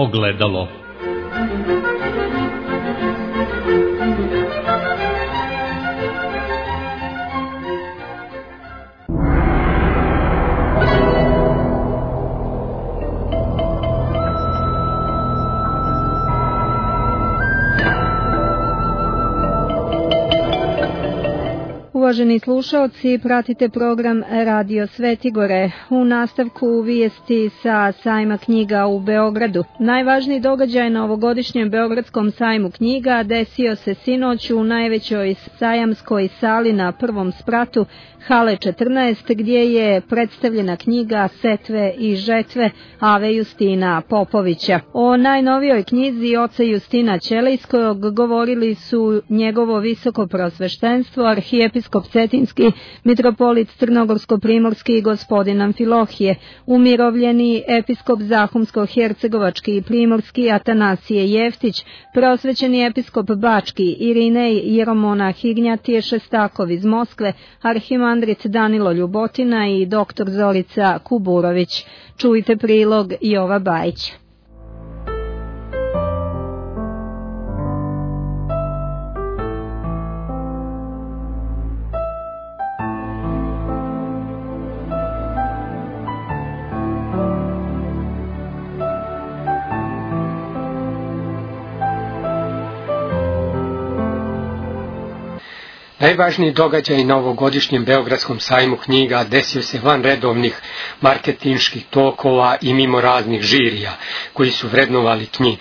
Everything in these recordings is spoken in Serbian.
ogledalo. Uvaženi slušaoci, pratite program Radio Svetigore. U nastavku vijesti sa sajma knjiga u Beogradu. Najvažniji događaj na ovogodišnjem Beogradskom sajmu knjiga desio se sinoć u najvećoj sajamskoj sali na prvom spratu Hale 14, gdje je predstavljena knjiga Setve i žetve Ave Justina Popovića. O najnovijoj knjizi oca Justina Ćelijskog govorili su njegovo visoko prosveštenstvo, arhijepiskop Cetinski, mitropolit Crnogorsko-primorski gospodin Amfilohije, umirovljeni episkop Zahumsko-hercegovački i primorski Atanasije Jeftić, prosvećeni episkop Bački Irinej jeromonah Ignjatije Šestakov iz Moskve, arhimandrit Danilo Ljubotina i doktor Zorica Kuburović. Čujte prilog Jova Bajića. Najvažniji događaj na ovogodišnjem Beogradskom sajmu knjiga desio se van redovnih marketinških tokova i mimo raznih žirija koji su vrednovali knjige.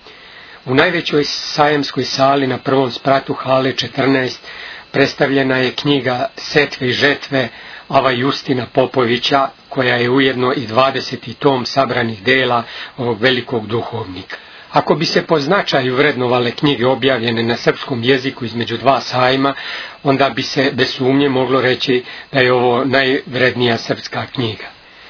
U najvećoj sajamskoj sali na prvom spratu Hale 14 predstavljena je knjiga Setve i žetve Ava Justina Popovića, koja je ujedno i 20. tom sabranih dela ovog velikog duhovnika. Ako bi se po značaju vrednovale knjige objavljene na srpskom jeziku između dva sajma, onda bi se bez sumnje moglo reći da je ovo najvrednija srpska knjiga.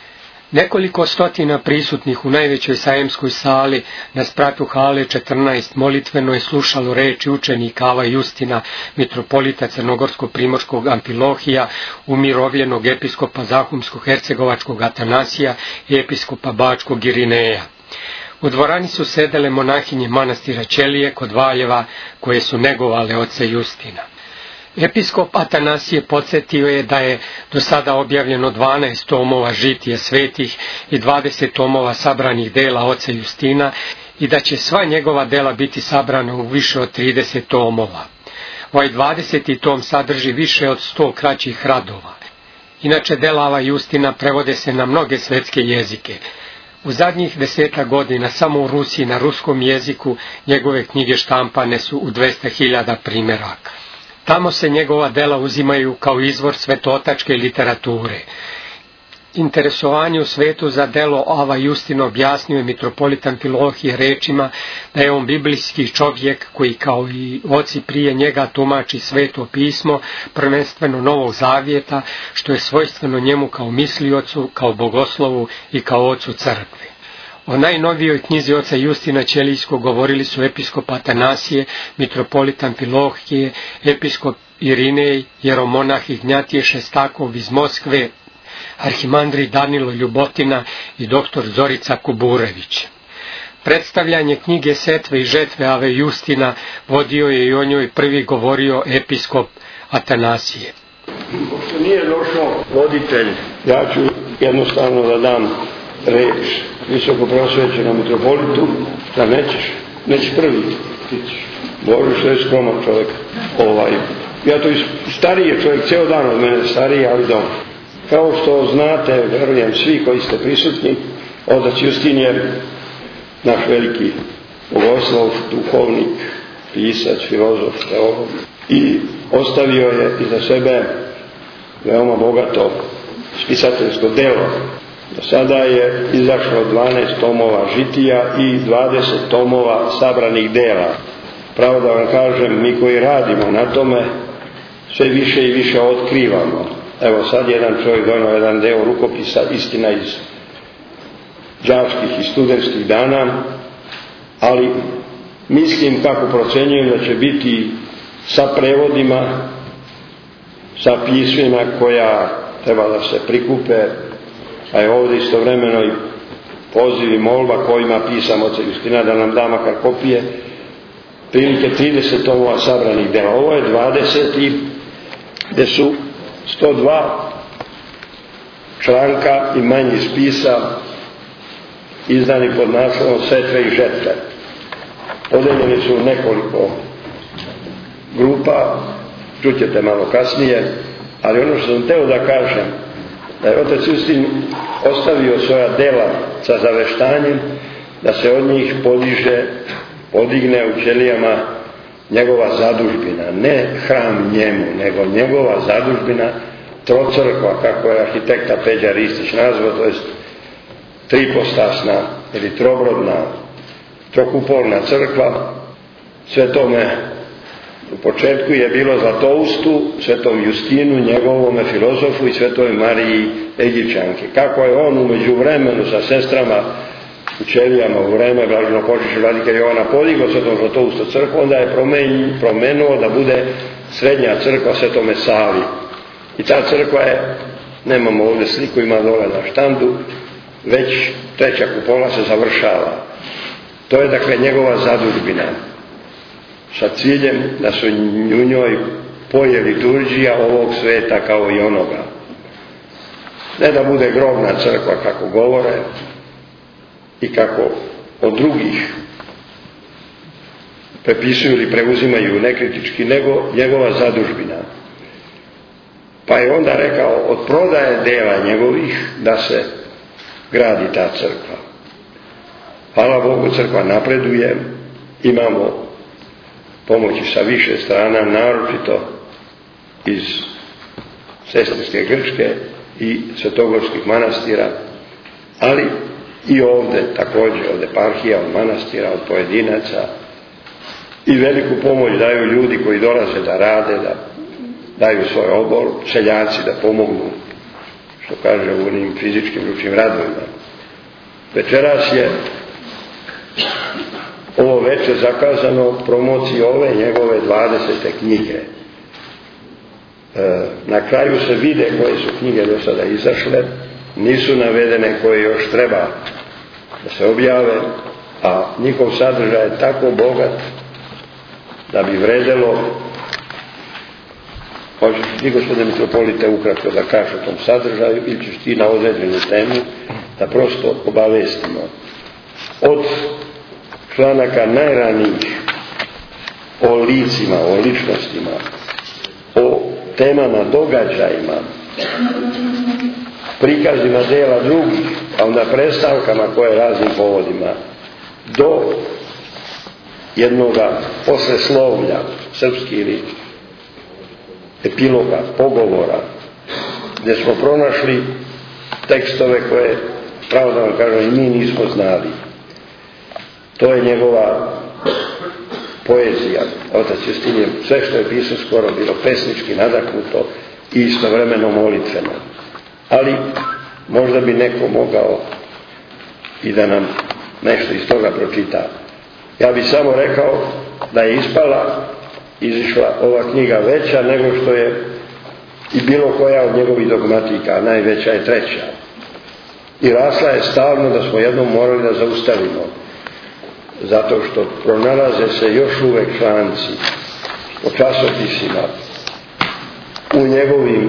Nekoliko stotina prisutnih u najvećoj sajamskoj sali na spratu Hale 14 molitveno je slušalo reči učenika Ava Justina, mitropolita Crnogorsko-primorskog Amfilohija, umirovljenog episkopa Zahumsko-hercegovačkog Atanasija i episkopa Bačkog Irineja. U dvorani su sedele monahinje manastira Ćelije kod Valjeva, koje su negovale oca Justina. Episkop Atanasije podsjetio je da je do sada objavljeno 12 tomova žitije svetih i 20 tomova sabranih dela oca Justina i da će sva njegova dela biti sabrana u više od 30 tomova. Ovaj 20. tom sadrži više od 100 kraćih radova. Inače, dela Ava Justina prevode se na mnoge svetske jezike. U zadnjih 10 godina samo u Rusiji na ruskom jeziku njegove knjige štampane su u 200.000 primjeraka. Tamo se njegova dela uzimaju kao izvor svetotačke literature. Interesovanje u svetu za delo Ava Justina objasnio je mitropolit Amfilohije rečima da je on biblijski čovjek koji kao i oci prije njega tumači sveto pismo, prvenstveno Novog Zavjeta, što je svojstveno njemu kao misliocu, kao bogoslovu i kao ocu crkve. O najnovijoj knjizi oca Justina Ćelijskog govorili su episkop Atanasije, mitropolit Amfilohije, episkop Irinej, jeromonah Ignjatije Šestakov iz Moskve, arhimandrit Danilo Ljubotina i doktor Zorica Kuburović. Predstavljanje knjige Setve i žetve Ave Justina vodio je i o njoj prvi govorio episkop Atanasije. Pošto nije došao voditelj, ja ću jednostavno da dam reč visoko prosvećenom mitropolitu. Da nećeš prvi, ti ćeš. Bože, što je skroman čovjek. Ja to stariji čovjek, cijel dan od mene stariji, ali dobro. Kao što znate, verujem svi koji ste prisutni, otac Justin je naš veliki bogoslov, duhovnik, pisac, filozof, teolog i ostavio je iza sebe veoma bogato spisateljsko delo. Do sada je izašlo 12 tomova žitija i 20 tomova sabranih dela. Pravo da vam kažem, mi koji radimo na tome, sve više i više otkrivamo. Evo sad jedan čovjek donio jedan deo rukopisa, istina iz đačkih i studentskih dana, ali mislim, kako procenjujem, da će biti sa prevodima, sa pismima koja treba da se prikupe, a je ovdje istovremeno i poziv i molba kojima pisam oca Justina da nam da makar kopije, prilike 30 tomova sabranih dela. Ovo je 20. gde su 102 članka i manji spisa izdani pod naslovom Setve i žetve. Podeljeni su u nekoliko grupa, čućete malo kasnije, ali ono što sam hteo da kažem, da je otac Justin ostavio svoja dela sa zaveštanjem, da se od njih podigne u ćelijama njegova zadužbina, ne hram njemu, nego njegova zadužbina, trocrkva, kako je arhitekta Peđa Ristić nazvao, to je tripostasna ili trobrodna, trokupolna crkva. Svetome u početku je bilo Zlatoustu, svetom Justinu, njegovome filozofu i svetoj Mariji Egipćanke. Kako je on umeđu vremenu sa sestrama u ćelijama u vreme blaženopočivšeg vladike Jovana podigao svetom Zlatoustu crkvu, onda je promenuo da bude srednja crkva Svetome Savi. I ta crkva je, nemamo ovdje sliku, ima dole na štandu, već treća kupola se završava. To je dakle njegova zadužbina, sa ciljem da se u njoj poje liturgija ovog sveta kao i onoga. Ne da bude grobna crkva kako govore i kako od drugih prepisuju ili preuzimaju nekritički, nego njegova zadužbina. Pa je onda rekao, od prodaje dela njegovih da se gradi ta crkva. Hvala Bogu, crkva napreduje, imamo pomoći sa više strana, naročito iz Sestinske Grčke i svetogorskih manastira, ali i ovdje također od eparhija, od manastira, od pojedinaca, i veliku pomoć daju ljudi koji dolaze da rade, da daju svoj obol, seljaci da pomognu, što kaže u onim fizičkim ručnim radovima. Večeras je ovo večer zakazano promociji ove njegove 20. knjige. Na kraju se vide koje su knjige do sada izašle, nisu navedene koje još treba da se objave, a njihov sadržaj je tako bogat da bi vredelo. Hoćeš ti, gospodine mitropolite, ukratko da kažeš o tom sadržaju, ili ćeš ti na određenu temu da prosto obavestimo od članaka najranijih o licima, o ličnostima, o temama, događajima, prikazima dela drugih, a onda predstavkama koje raznim povodima, do jednoga posreslovlja, srpski ili epiloga, pogovora, gdje smo pronašli tekstove koje, pravo da vam kažem, i mi nismo znali. To je njegova poezija. Otac Justin je sve što je pisao skoro bilo pesnički nadahnuto i istovremeno molitveno. Ali možda bi neko mogao i da nam nešto iz toga pročita. Ja bih samo rekao da je izišla ova knjiga veća nego što je i bilo koja od njegovih dogmatika, najveća je 3. I rasla je stalno da smo jednom morali da zaustavimo, zato što pronalaze se još uvek članci o časopisima u njegovim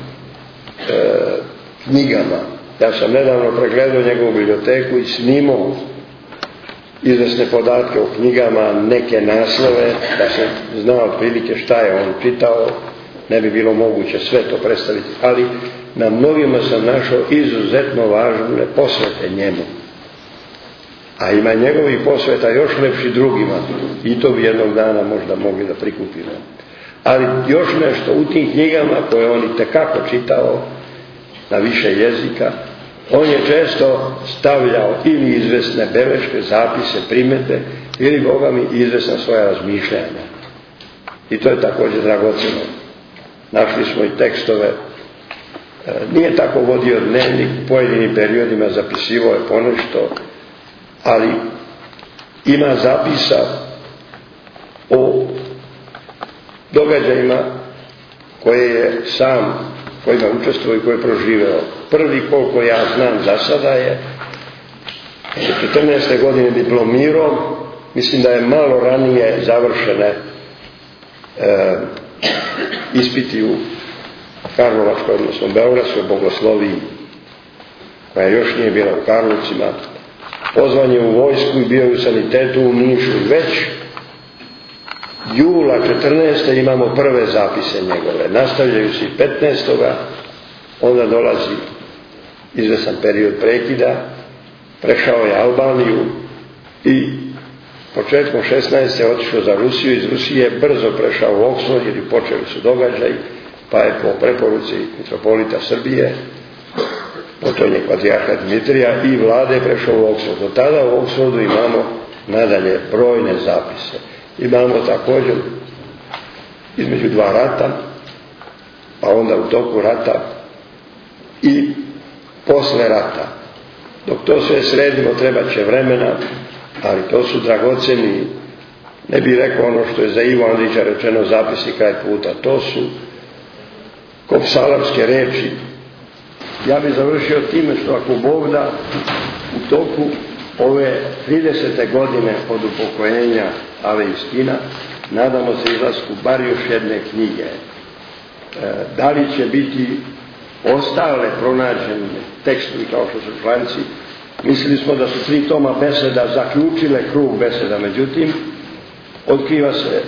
knjigama. Ja sam nedavno pregledao njegovu biblioteku i snimao izvesne podatke o knjigama, neke naslove, da se zna otprilike šta je on čitao. Ne bi bilo moguće sve to predstaviti, ali na mnogima sam našao izuzetno važne posvete njemu. A ima njegovih posveta još lepši drugima, i to bi jednog dana možda mogli da prikupimo. Ali još nešto u tim knjigama koje on i tekako čitao na više jezika, on je često stavljao ili izvesne beleške, zapise, primete, ili Boga mi izvesna svoja razmišljanja. I to je također dragoceno. Našli smo i tekstove, nije tako vodio dnevnik, u pojedinim periodima zapisivao je ponešto, ali ima zapisa o događajima koje je sam, kojima učestvovao i koje je proživeo. Prvi, koliko ja znam za sada, je 14. godine diplomirao, mislim da je malo ranije završene ispiti u Karlovačkoj, odnosno Beogradskoj bogosloviji, koja još nije bila u Karlovcima. Pozvan je u vojsku i bio je u sanitetu u Nišu. Već jula 14. imamo prve zapise njegove. Nastavljaju se i 15. Onda dolazi izvesan period prekida. Prešao je Albaniju i početkom 16. otišao za Rusiju. Iz Rusije brzo prešao u Oxford jer počeli su događaj, pa je po preporuci mitropolita Srbije, potom je patrijarha Dimitrija i vlade prešao u Oxford. Do tada u Oxfordu imamo nadalje brojne zapise. Imamo također između dva rata, pa onda u toku rata i posle rata. Dok to sve sredimo, treba će vremena, ali to su dragoceni, ne bih rekao ono što je za Ivo Andrića rečeno zapisi kraj puta, to su ko psalamske reči. Ja bih završio time što ako Bog da, u toku ove 30. godine od upokojenja Ave Justina nadamo se izlasku bar još jedne knjige. Da li će biti ostale pronađene tekstovi kao što su Članci? Mislili smo da su 3 toma beseda zaključile krug beseda, međutim otkriva se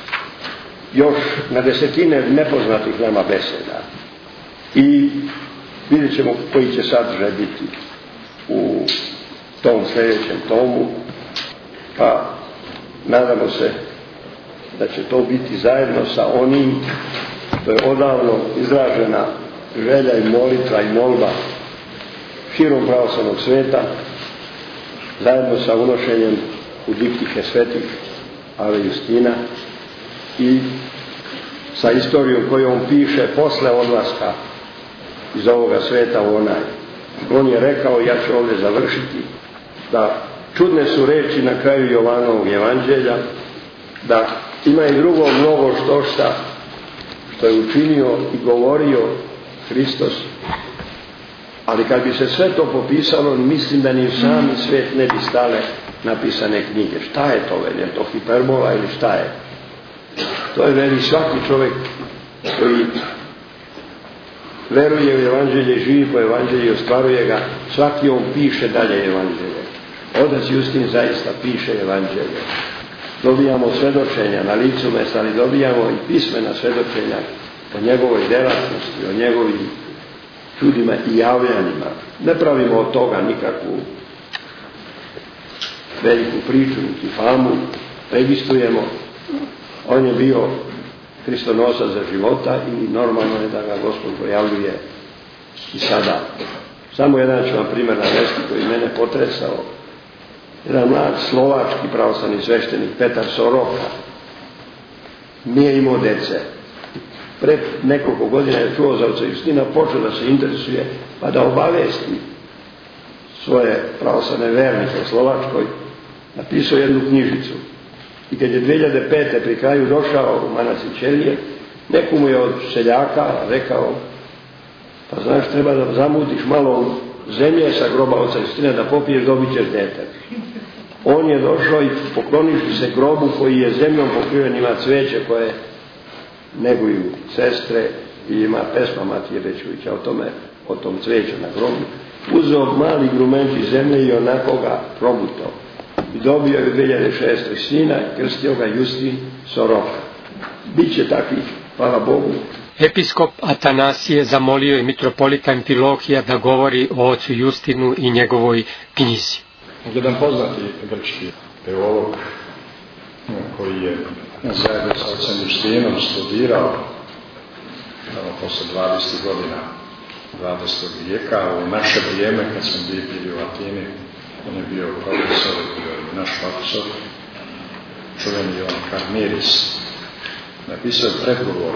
još na desetine nepoznatih nama beseda i vidjet ćemo koji će sadržaj biti u tom sljedećem tomu, pa nadamo se da će to biti zajedno sa onim što je odavno izražena želja i molitva i molba širom pravoslavnog sveta, zajedno sa unošenjem u diptihe svetih Ave Justina i sa istorijom koju on piše posle odlaska iz ovoga sveta u onaj. On je rekao, ja ću ovdje završiti, da čudne su reči na kraju Jovanovog evanđelja, da ima i drugo mnogo što je učinio i govorio Hristos, ali kad bi se sve to popisalo, mislim da ni u sami svijet ne bi stale napisane knjige. Šta je to, je to hiperbola ili šta je? To je veli svaki čovjek koji veruje u evanđelje, živi po evanđelju i ostvaruje ga, svaki on piše dalje evanđelje. Otac Justin zaista piše evanđelje. Dobijamo svedočenja na licu mesta, ali dobijamo i pismena svedočenja o njegovoj djelatnosti, o njegovim čudima i javljanjima. Ne pravimo od toga nikakvu veliku priču, niti famu, registrujemo. On je bio Hristonosac za života i normalno je da ga Gospod projavljuje i sada. Samo jedan ću vam primjer navesti koji mene potresao. Jedan mlad slovački pravoslavni sveštenik Petar Soroka nije imao dece. Pred nekoliko godina je čuo za oca Justina, počeo da se interesuje pa da obavesti svoje pravoslavne vernike u Slovačkoj, napisao jednu knjižicu. I kad je 2005. pri kraju došao u manastir Ćelije, neko mu je od seljaka rekao, pa znaš, treba da zamudiš malo zemlje sa groba oca Justina da popiješ, dobit ćeš dete. On je došao i poklonivši se grobu koji je zemljom pokriven, ima cveće koje neguju sestre i ima pesma Matije Bećuvića o tom cveću na grobu. Uzeo mali grumenčić zemlje i onako ga probutao. I dobio je 2006. sina i krstio ga Justin Soroka. Biće takvih, hvala Bogu. Episkop Atanasije zamolio je mitropolita Amfilohija da govori o ocu Justinu i njegovoj knjizi. Jedan poznati grčki teolog koji je zajedno sa ocem Justinom studirao posle 20 godina 20. vijeka, u naše vrijeme kad smo bili u Atini, on je bio profesor, naš profesor, čuveni Jovan Karmiris, napisao predgovor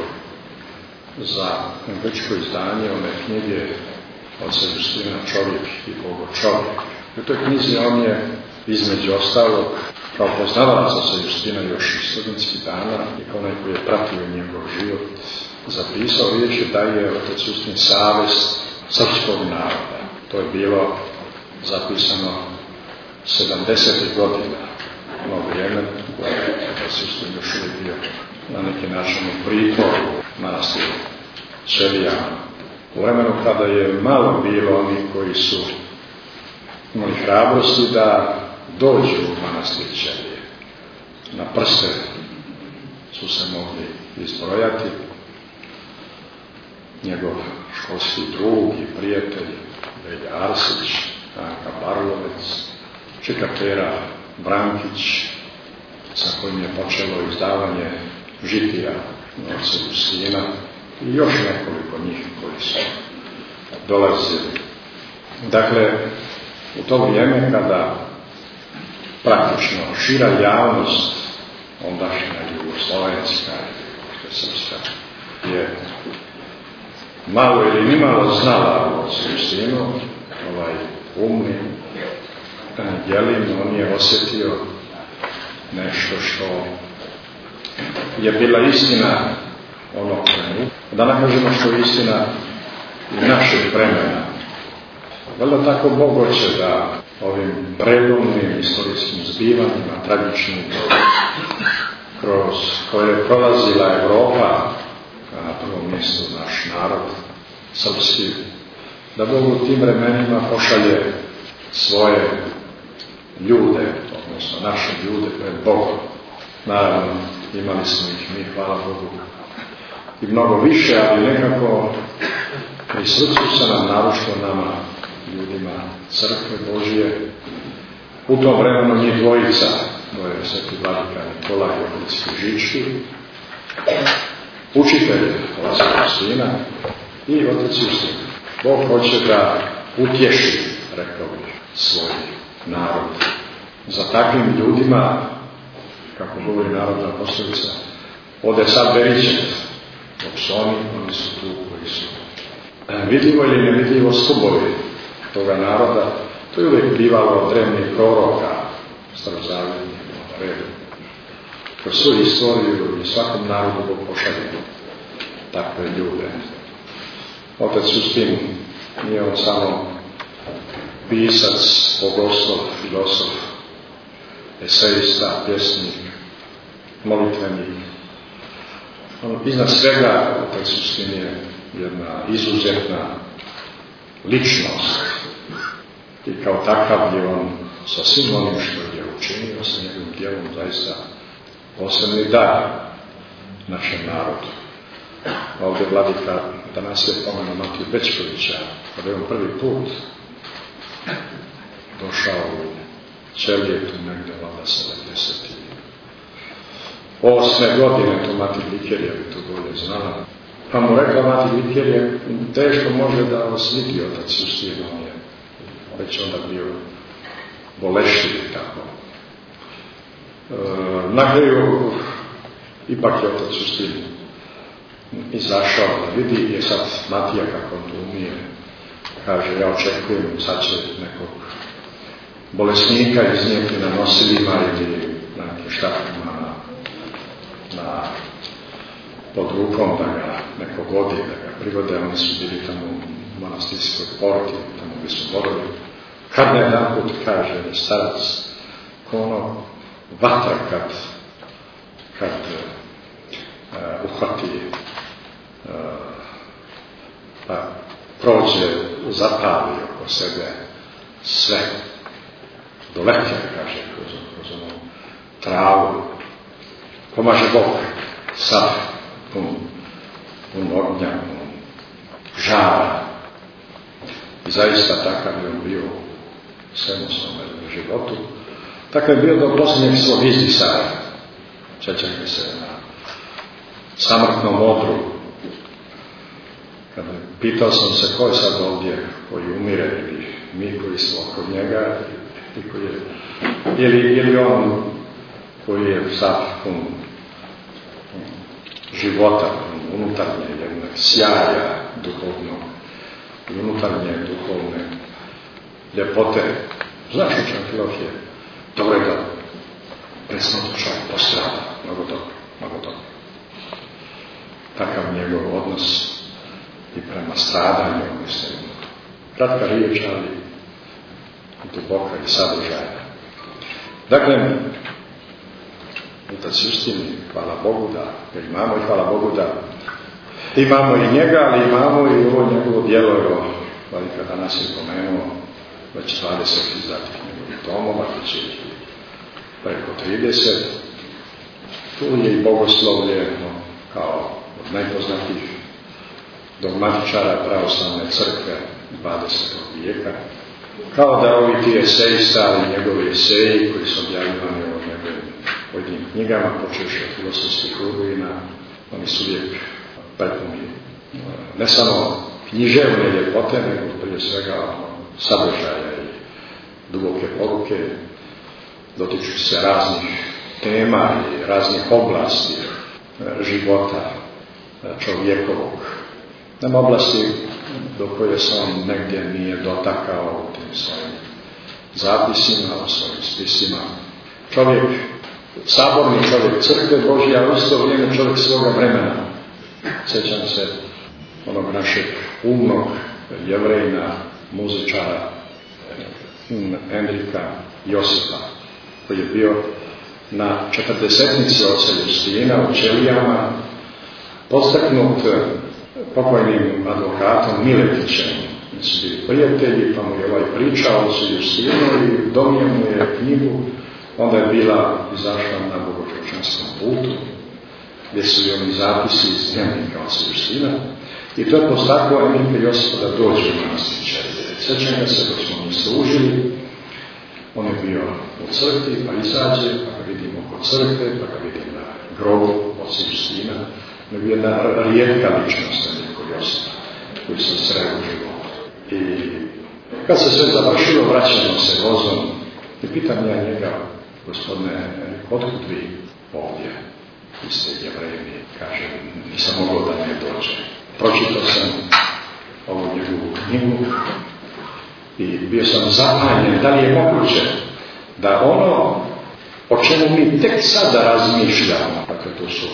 za grčko izdanje one knjige oca Justina Čovjek i Bogo čovjek. U toj knjizi on je između ostalog kao poznavalac oca Justina još iz studentskih dana i onaj koji je pratio njegov život zapisao riječi da je otac Justin savest srpskog naroda. To je bilo zapisano 70. godina, ono vrijeme kada se još uvijek bio na neki način u pritvoru manastiru Ćelijama. U vremenu kada je malo bilo oni koji su imali hrabrosti da dođu u manastir Ćelije. Na prste su se mogli izbrojati. Njegov školski drug i prijatelj Velja Arsić, Anka Barlovec, Čikatera Brankić, sa kojim je počelo izdavanje žitija Oca Justina, i još nekoliko njih koji su dolazili. Dakle, u to vrijeme kada praktično šira javnost, ondašnja jugoslovenska, srpska, je malo ili nimalo znala o Ocu Justinu, ovaj umni Angelin, on je osjetio nešto što je bila istina onog trenutka. Da ne kažemo što je istina i našeg vremena. Valjda tako Bog hoće da ovim redovnim istorijskim zbivanjima, tragičnim, kroz koje je prolazila Evropa, a na prvom mjestu naš narod, srpski, da Bog u tim vremenima pošalje svoje ljude, odnosno naše ljude pred Bogom. Naravno, imali smo ih mi, hvala Bogu, i mnogo više, ali nekako pri srcu se nam, naročito nama, ljudima crkve Božije, u tom vremenu njih dvojica, to je sveti vladika Nikolaj Ohridski Žički, učitelj Oca Justina i Otac Justin. Bog hoće da utješi, rekao bih, svoj narod. Za takvim ljudima, kako govori narodna poslovica, ode sad berićet, dok su oni su tu koji su vidljivo ili nevidljivo stubovi toga naroda. To je uvijek bivalo od drevnih proroka, starozavjetnih redu. Kroz svoju istoriju i svakom narodu Bog pošalje takve ljude. Otac Justin nije on samo pisac, bogoslov, filosof, esejista, pjesnik, molitvenik. Iznad svega Otac Justin je jedna izuzetna ličnost i kao takav je on sa svim onim što je učinio, sa njegovim djelom zaista posebni dar našem narodu. Ovdje vladika danas je pomenu Matiju Bečkovića, kada je on prvi put došao u Ćelije, tu negdje vlada 78. godine, to Mati Blikerija bi to bolje znala. Pa mu rekla Mati Blikerija, teško može da vas vidi Otac Justin, on je već onda bio bolešljiv i tako. Na kraju ipak je Otac Justin izašao da vidi, je sad Matija, kako on to umije, kaže, ja očekujem, sad će nekog bolesnika iznijeti na nosilima ili na nekim štapima na pod rukom da ga neko godi, da ga privode. Oni su bili tamo u manastirskoj porti, tamo gdje su vodili. Kad ne jedanput, kaže starac, ko ono vatra kad uhvati, pa prođe, zapali oko sebe sve, doletja, kaže, kroz onu travu, pomaže Bog, sad, pun ognja, pun žara. I zaista takav je on bio u svemu svome životu. Takav je bio do posljednjeg svog izdisanja. Sjećate se na samrtnom odru. Kada pitao sam se ko je sad ovdje koji umire, ili mi koji smo oko njega, i koji je, ili on koji je sad pun života, unutarnje jednog sjaja duhovnog i unutarnje duhovne ljepote. Znaš učan Filofije, dobro je da presnoto čovjek postrada, mnogo dobro. Takav njegov odnos i prema stradanju, mislim, kratka riječ, ali duboka i sadržajna. Dakle, Otac Justin, hvala Bogu da ga imamo i hvala Bogu da imamo i njega, ali imamo i ovo njegovo djelo, evo, Vladika danas je pomenuo, već 20 izdatih njegovih tomova, već je preko 30. Tu je i bogoslovlje, kao od najpoznatijih dogmatičara pravoslavne crkve 20. vijeka, kao da ovi ti esejista i njegovi eseji koji su objavljivani u njegovim pojedinim knjigama, počevši od filosofskih rubina, oni su uvijek prepuni ne samo književne ljepote, nego prije svega sadržaja i duboke poruke, dotiču se raznih tema i raznih oblasti života čovjekovog. Nema oblasti do koje se on negdje nije dotakao u tim svojim zapisima, u svojim spisima. Čovjek, saborni čovjek crkve Božje, a u isto vrijeme čovjek svoga vremena. Sjećam se onog našeg umnog jevrejna, muzičara Enrika Josipa, koji je bio na 40-nici oca Justina u Ćelijama, postaknut pokojnim advokatom Miletićem. Mi su bili prijatelji, pa mu je ovaj pričao o ocu Justinu i donio mu je knjigu. Onda je bila izašla na bogočovčanskom putu, gdje su i oni zapisi iz dnevnika oca Justina. I to je postaklo Enrika Josipa da dođe u manastir Ćelije. Sjećam ga se dok smo mi služili. On je bio u crkvi, pa izađe, pa ga vidimo oko crkve, pa ga vidim na grobu oca Justina. On je bio jedna rijetka ličnost Enrika Josipa, koji se sreo u životu. I kad se sve završilo, vraćamo se vozom i pitam ja njega, gospodine, otkud vi ovdje? Vi ste Jevreji, kaže, nisam mogao da ne dođe. Pročitao sam ovu njegovu knjigu i bio sam zapanjen da li je moguće da ono o čemu mi tek sada razmišljamo, dakle to su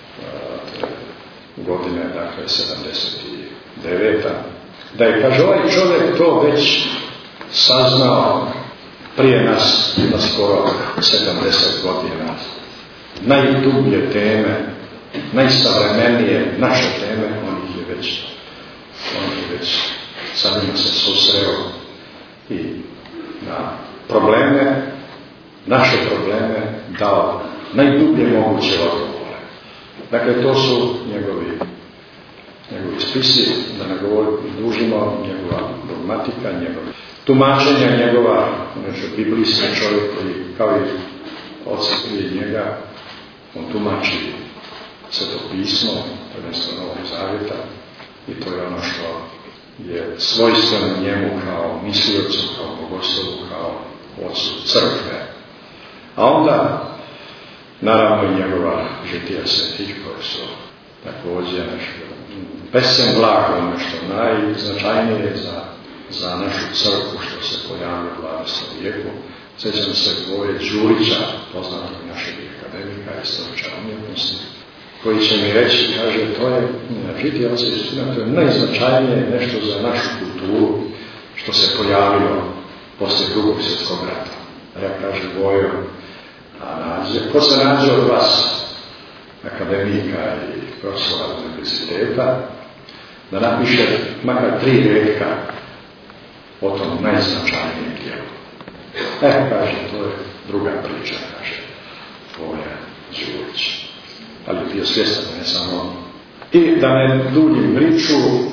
godine, dakle 79. Da je, kaže, ovaj čovjek to već saznao prije nas na skoro 70 godina. Najdublje teme, najsavremenije naše teme, on je već sa njima se susreo i na probleme, naše probleme dao najdublje moguće odgovore. Dakle, to su njegovi spisi, da ne dužimo, njegova dogmatika, njegova tumačenja, njegova biblijski čovjek koji, kao i oci prije njega, on tumači Sveto pismo, prvenstveno Novog Zavjeta, i to je ono što je svojstveno njemu kao misliocu, kao bogoslovu, kao ocu crkve. A onda, naravno, i njegova žitija svetih, koje su također nešto pesem blago, nešto najznačajnije za našu crkvu što se pojavio u 20. vijeku. Sjećam se Voje Đurića, poznatog našeg akademika, istoričara umjetnosti, koji će mi reći, kaže, to je žitija oca Justina, to je najznačajnije nešto za našu kulturu što se pojavilo poslije Drugog svjetskog rata. A ja kažem, Vojo, ko se nađe od vas, akademika i profesora univerziteta, da napiše makar 3 retka o tom najznačajnijem dijelu. Kaže, to je druga priča, kaže Voja Đurić. Ali je bio svjestan, ne samo on. I da ne duljim priču,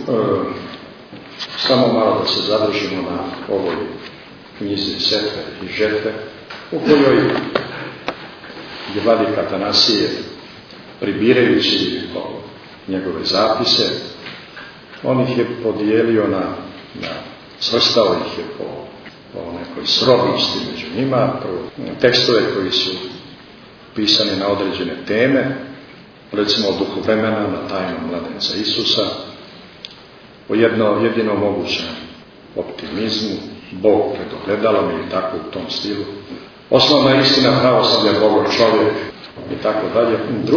samo malo da se zadržimo na ovoj knjizi Setve i Žetve, u kojoj je Vladika Atanasije, pribirajući njegove zapise, on ih je podijelio svrstao ih je po nekoj srodnosti među njima, tekstove koji su pisani na određene teme, recimo o duhu vremena, na tajnu mladenca Isusa, o jedino mogućem optimizmu, Bog pred ogledalom ili tako u tom stilu, osnovna istina pravoslavlja, Bog čovjek i tako dalje.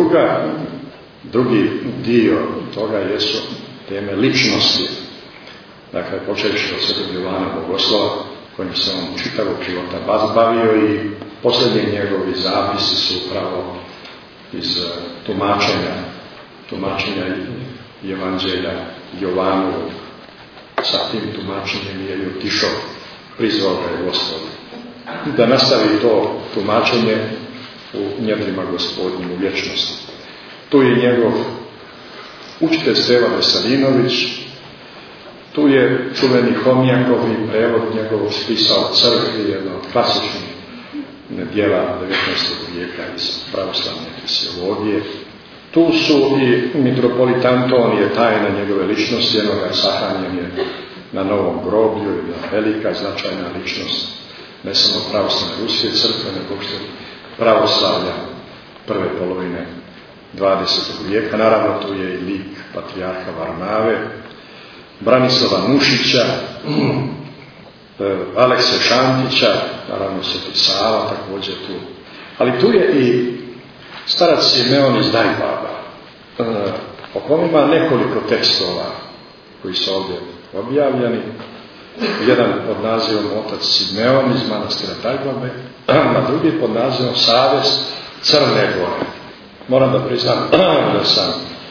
Drugi dio toga jesu teme ličnosti, dakle počevši od Svetog Jovana Bogoslova, kojim se on čitavog života bavio i posljednji njegovi zapisi su upravo iz tumačenja Evanđelja Jovanovog. Sa tim tumačenjem je otišao, prizvao ga je Gospod da nastavi to tumačenje u njedrima Gospodnjim u vječnosti. Tu je njegov učitelj Steva Veselinović, tu je čuveni Homjakovi prevod njegovog spisa o crkvi, jedno od klasičnih djela 19. vijeka iz pravoslavne fisiologije. Tu su i mitropolit Antonije, tajna njegove ličnosti, jednoga sahranjen je na Novom groblju, jedna velika značajna ličnost, ne samo pravoslavne ruske crkve, nego što pravoslavlja prve polovine 20. vijeka. Naravno, tu je i lik patrijarha Varnave, Branislava Nušića, Alekse Šantića, naravno Sveti Sava također tu. Ali tu je i starac Simeon iz Dajbaba, o kojem ima nekoliko tekstova koji su ovdje objavljeni. Jedan pod nazivom Otac Simeon iz manastira Dajbabe, a drugi pod nazivom Savez Crne Gore. Moram da priznam da sam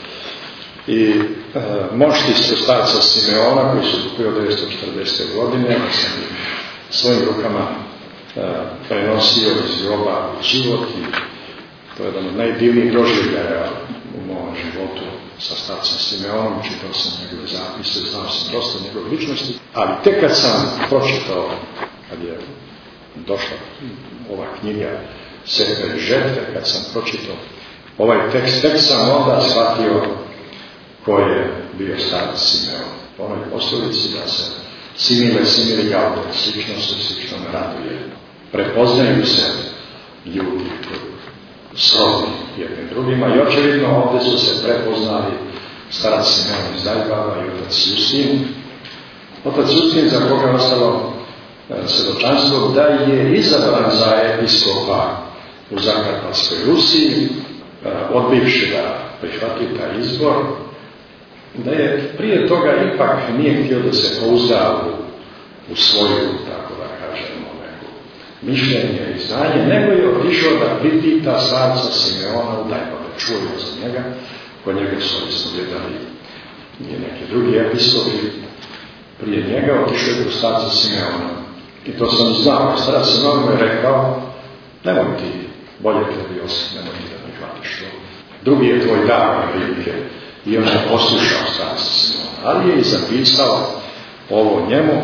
i moštis starca Simeona koji su 1940. godine, da sam svojim rukama prenosio iz groba u život i to je jedan od najdivnijih doživljaja u mom životu sa starcem Simeonom. Čitao sam njegove zapise, znao sam dosta njegove ličnosti, ali tek kad sam pročitao, kad je došla ova knjiga Setve i žetve, kad sam pročitao ovaj tekst, tek sam onda shvatio ko je bio starac Simeon. Po onoj poslovici da se simile gaude, slično se slično raduje. Prepoznaju se ljudi srodni jednim drugima i očevidno ovdje su se prepoznali starac Simeon iz Dajbaba i otac Justin. Otac Justin, za koga je ostalo svjedočanstvo da je izabran za episkopa u Zakarpatskoj Rusiji, odbivši da prihvati taj izbor, da je prije toga ipak nije htio da se pouzda u svoju, tako da kažemo, neku mišljenje i znanje, nego je otišao da pripita starca Simeona u Dajbabe. Čuo je za njega, kod njega su ispovjedali i neki drugi episkopi prije njega, otišao je do starca Simeona. I to sam znao, starac Simeon mu je rekao, nemoj ti, bolje tebi osim, nemoj ti da prihvatiš to. Drugi je tvoj dar prilike. I on je poslušao starca Simeona, ali je i zapisao ovo njemu,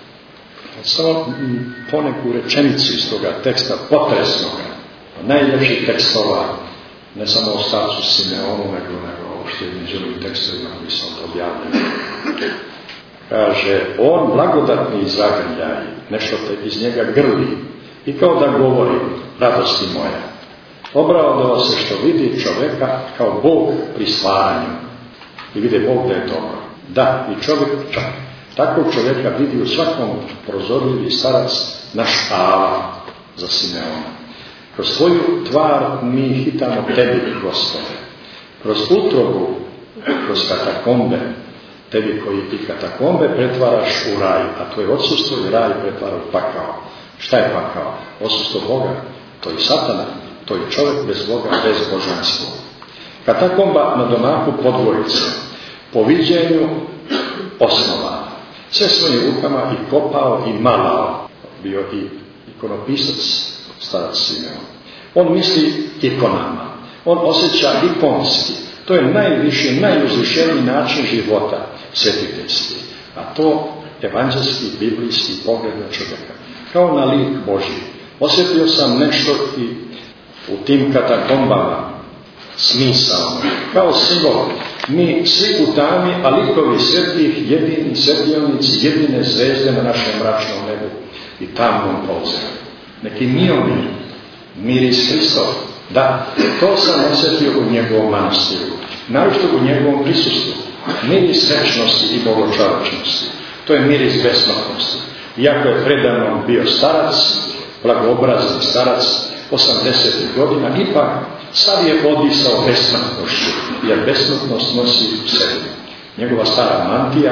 samo poneku rečenicu iz toga teksta, potresnoga, najljepših tekstova, ne samo o starcu Simeonu, nego što je među ovim tekstovima koji su objavljeni. Kaže, on blagodatni zagrljaj, nešto te iz njega grli, i kao da govori, radosti moja, obradovao se što vidi čovjeka kao Bog pri stvaranju. I vide Bog da je dobro. Da, i čovjek čak. Takvog čovjeka vidi u svakom prozorljivi starac naš Ava za Simeona. Kroz tvoju tvar mi hitamo tebi, Gospode. Kroz utrobu, kroz katakombe, tebi koji i katakombe pretvaraš u raj, a tvoje odsustvo i raj pretvara u pakao. Šta je pakao? Odsustvo Boga, to je satana, to je čovjek bez Boga, bez božanstva. Katakomba na domaku podvojice, po viđenju osnova, sve svojim rukama i kopao i malao, bio i ikonopisac starac Simeon. On misli ikonama, on osjeća ikonski, to je najviši, najuzvišeniji način života, svetiteljski, a to evanđelski, biblijski pogled na čovjeka, kao na lik Božji. Osjetio sam nešto i u tim katakombama, smisao, kao simbol. Mi svi u tami, a likovi svetih, jedini svetionici, jedine zvezde na našem mračnom nebu i tamnom podzemlju. Neki miomir, miris Hristov, da, to sam osjetio u njegovom manastiru, naročito u njegovom prisustvu. Miris srećnosti i bogočovječnosti, to je miris besmrtnosti. Iako je predano bio starac, blagoobrazan starac, 80. godina, ipak sad je odisao besmrtnošću, jer besmrtnost nosi u sebi. Njegova stara mantija,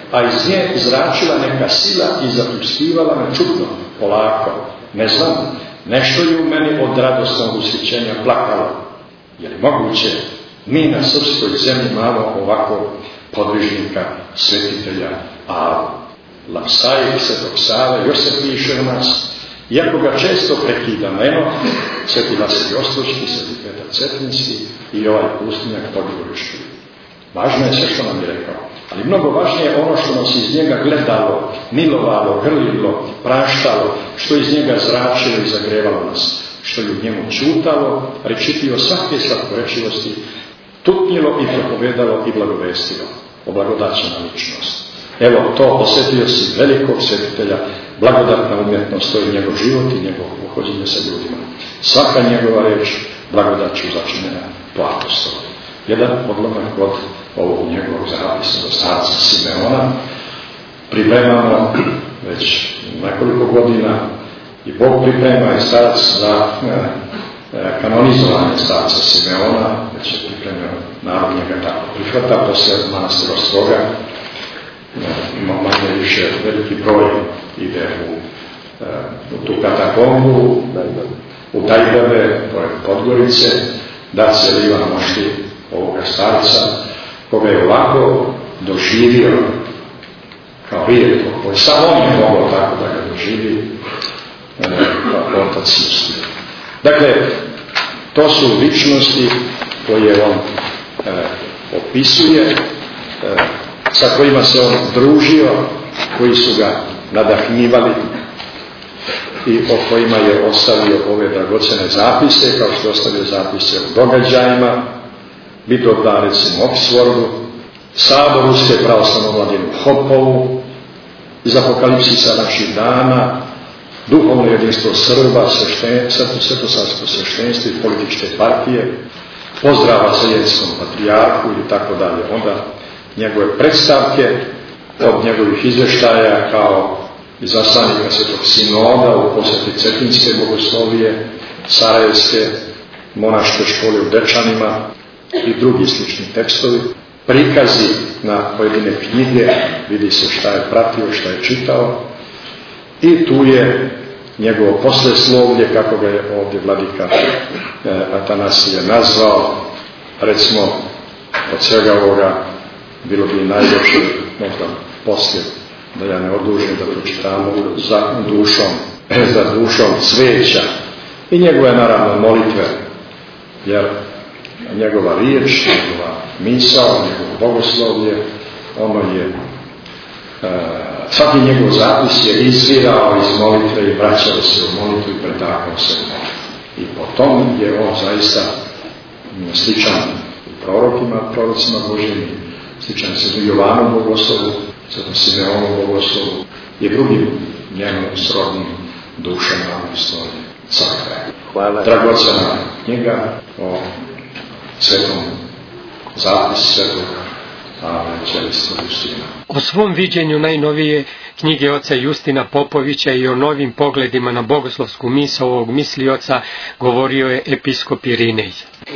a iz nje zračila neka sila i zapljuskivala me čudno, polako, ne znam, nešto je u meni od radosnog ushićenja plakalo. Je li moguće, mi na srpskoj zemlji imamo ovako podvižnika, svetitelja, a Lapsajek, Svetog Save, još se piše o nas, iako ga često prekidamo, eno, Sveti Vasilij Ostroški, Sveti Petar Cetinski i ovaj pustinjak Podgorički. Važno je sve što nam je rekao, ali mnogo važnije je ono što nas iz njega gledalo, milovalo, grlilo, praštalo, što iz njega zračilo i zagrevalo nas, što je u njemu čutalo, rečitio svake slatkorečivosti, tutnjilo i propovedalo i blagovestilo, oblagodaćena ličnost. Evo, to osjetio si velikog svetitelja, blagodatna umjetnost, to je njegov život i njegov uhođenje sa ljudima. Svaka njegova reč blagodaću začinjena po apostolu. Jedan odlomak od ovog njegovog zapisa do starca Simeona pripremamo već nekoliko godina i Bog priprema i starac za kanonizovanje starca Simeona, već je pripremio narod njega tako prihvata, posle manastira Ostroga, ima manje više veliki broj ide u tu katakombu, u Dajbeve, to je Podgorice, da se Ivan mošti ovoga starca, koga je ovako doživio kao rijetko, koji samo on je mogao tako da ga doživi kao otac Justi. Dakle, to su ličnosti koje on opisuje, sa kojima se on družio, koji su ga nadahnjivali i o kojima je ostavio ove dragocene zapise, kao što je ostavio zapise o događajima, Vidovdan recimo Oxfordu, Sabor Ruske pravoslavno mladinu Hopovu, iz Apokalipsisa naših dana, duhovno jedinstvo Srba, svetosavsko sveštenstvo i političke partije, pozdrava Zajedskom patrijarhu i tako dalje. Onda njegove predstavke od njegovih izvještaja kao izaslanika Svetog Sinoda u posjeti Cetinske bogoslovije, Sarajevske monaške škole u Dečanima i drugi slični tekstovi, prikazi na pojedine knjige, vidi se šta je pratio, šta je čitao, i tu je njegovo posleslovlje, kako ga je ovdje vladika Atanasije nazvao. Recimo, od svega ovoga bilo bi najljepše, možda poslije, da ja ne odužim, da pročitamo za dušom cveća i njegove naravno molitve, jer njegova riječ, njegova misao, njegovo bogoslovlje, ono je, svaki njegov zapis je izvirao iz molitve i vraćao se u molitvu i pretakao se u molitvu. I potom je on zaista sličan prorocima Božjim, sličan se Jovanu bogoslovu, Svetom Simeonu bogoslovu i drugim njenom srodnim dušama u istoriji crkve. Dragocena knjiga o svetom zapis svetog Evanđelista Justina. O svom viđenju najnovije knjige oca Justina Popovića i o novim pogledima na bogoslovsku misao ovog mislioca govorio je episkop Irinej.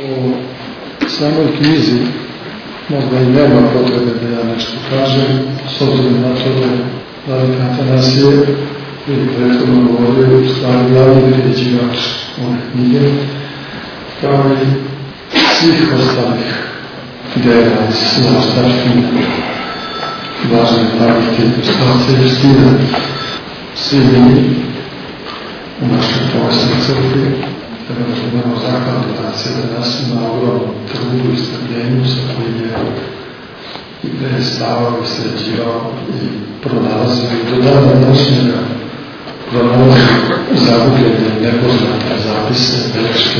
O samoj knjizi možda i nema potrebe da ja nešto kažem, s obzirom na to da vladika Atanasije ili prethodno govorio u stvari glavni priređivač ove knjige, kao i svih ostalih dela iz novostavštine važne vladike starca Justina. Svi mi u našoj povijesnoj crkvi treba da budemo zahvalni da nas na ogromnom trudu i strpljenju sa kojim je gde je stavao i sređivao i pronalazio i do dana današnjega pronalazio zagubljene nepoznate zapise, beleške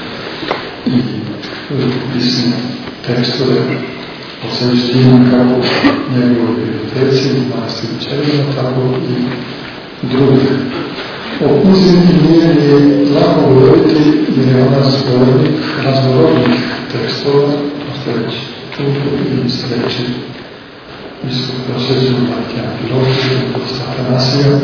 i rukopisne tekstove od Justina kako njegovoj biblioteci, manastiru Ćelina, tako i drugih. O knjizi nije lako govoriti jer je ona zbornik raznorodnih tekstova, što je već čuto i sljedeći biskupa Svećnog Martija Pirovčija i Atanasija.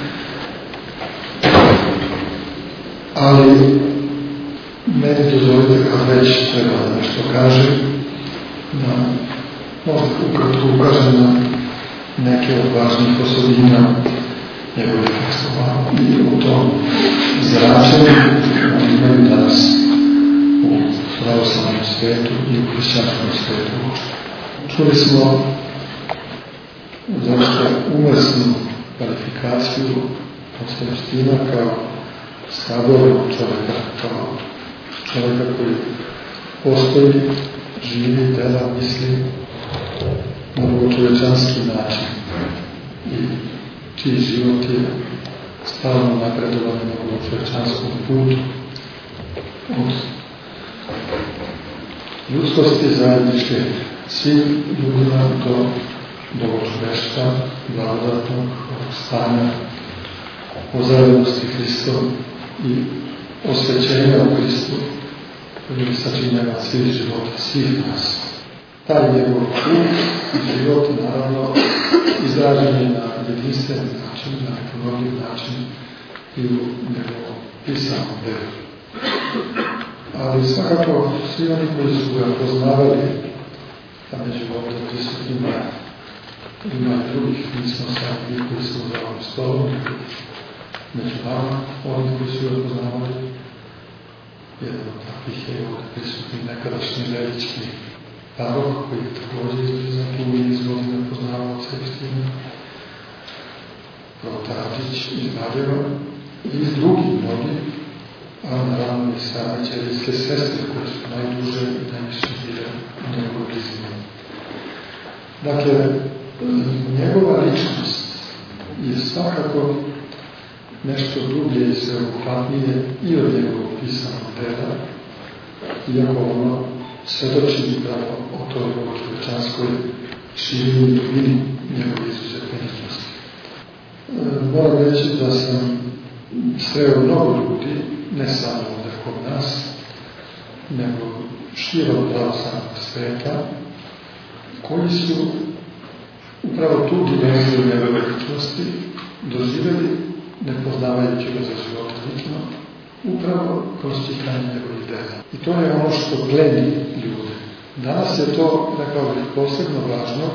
Ali meni dozvolite kad već treba nešto kažem, da možda ukratko ukažem na neke od važnih osobina njegovih tekstova i u tom zračenju oni imaju danas u pravoslavnom svijetu i u hrišćanskom svijetu. Čuli smo zašto umesnu kvalifikaciju oca Justina kao sabornog čovjeka, kao čovjeka koji postoji, živi, dela, misli na bogočovečanski način i čiji život je stalno napredovan na bogočovečanskom putu od ljudskosti zajedničke svim ljudima do bogočoveštva, blagodatnog stanja ozarenosti Hristom i osvećenja u Hristu koji sačinjava cilj života svih nas. Taj njegov put i život naravno izražen je na jedinstven način, na ekonomljiv način i u njegovom pisanom delu. Ali svakako svi oni koji su ga poznavali, a među ovdje prisutnima ima i drugih, nismo sami koji smo za ovim stolom, među nama, oni koji su ga poznavali, jedan od takvih je ovdje prisutni nekadašnji Ljevički parok, koji je također izbrizan tu i iz godine poznavao oca Justina, Protačić iz Valjeva i iz drugih mnogi, a naravno i same ćelijske sestre koje su najduže i najviše bile u njegovoj blizini. Dakle, njegova ličnost je svakako nešto dublje i sveobuhvatnije i od njegovog pisanog dela, iako ono svjedoči upravo o toj bogočovečanskoj širini i dubini njegove izuzetne ličnosti. Moram reći da sam sreo mnogo ljudi, ne samo ovdje kod nas, nego širom pravoslavnog sveta, koji su upravo tu dimenziju njegove ličnosti doživjeli, ne poznavajući ga za života lično, upravo kroz čitanje njegovih dela. I to je ono što gledi ljude. Danas je to, rekao bih, posebno važno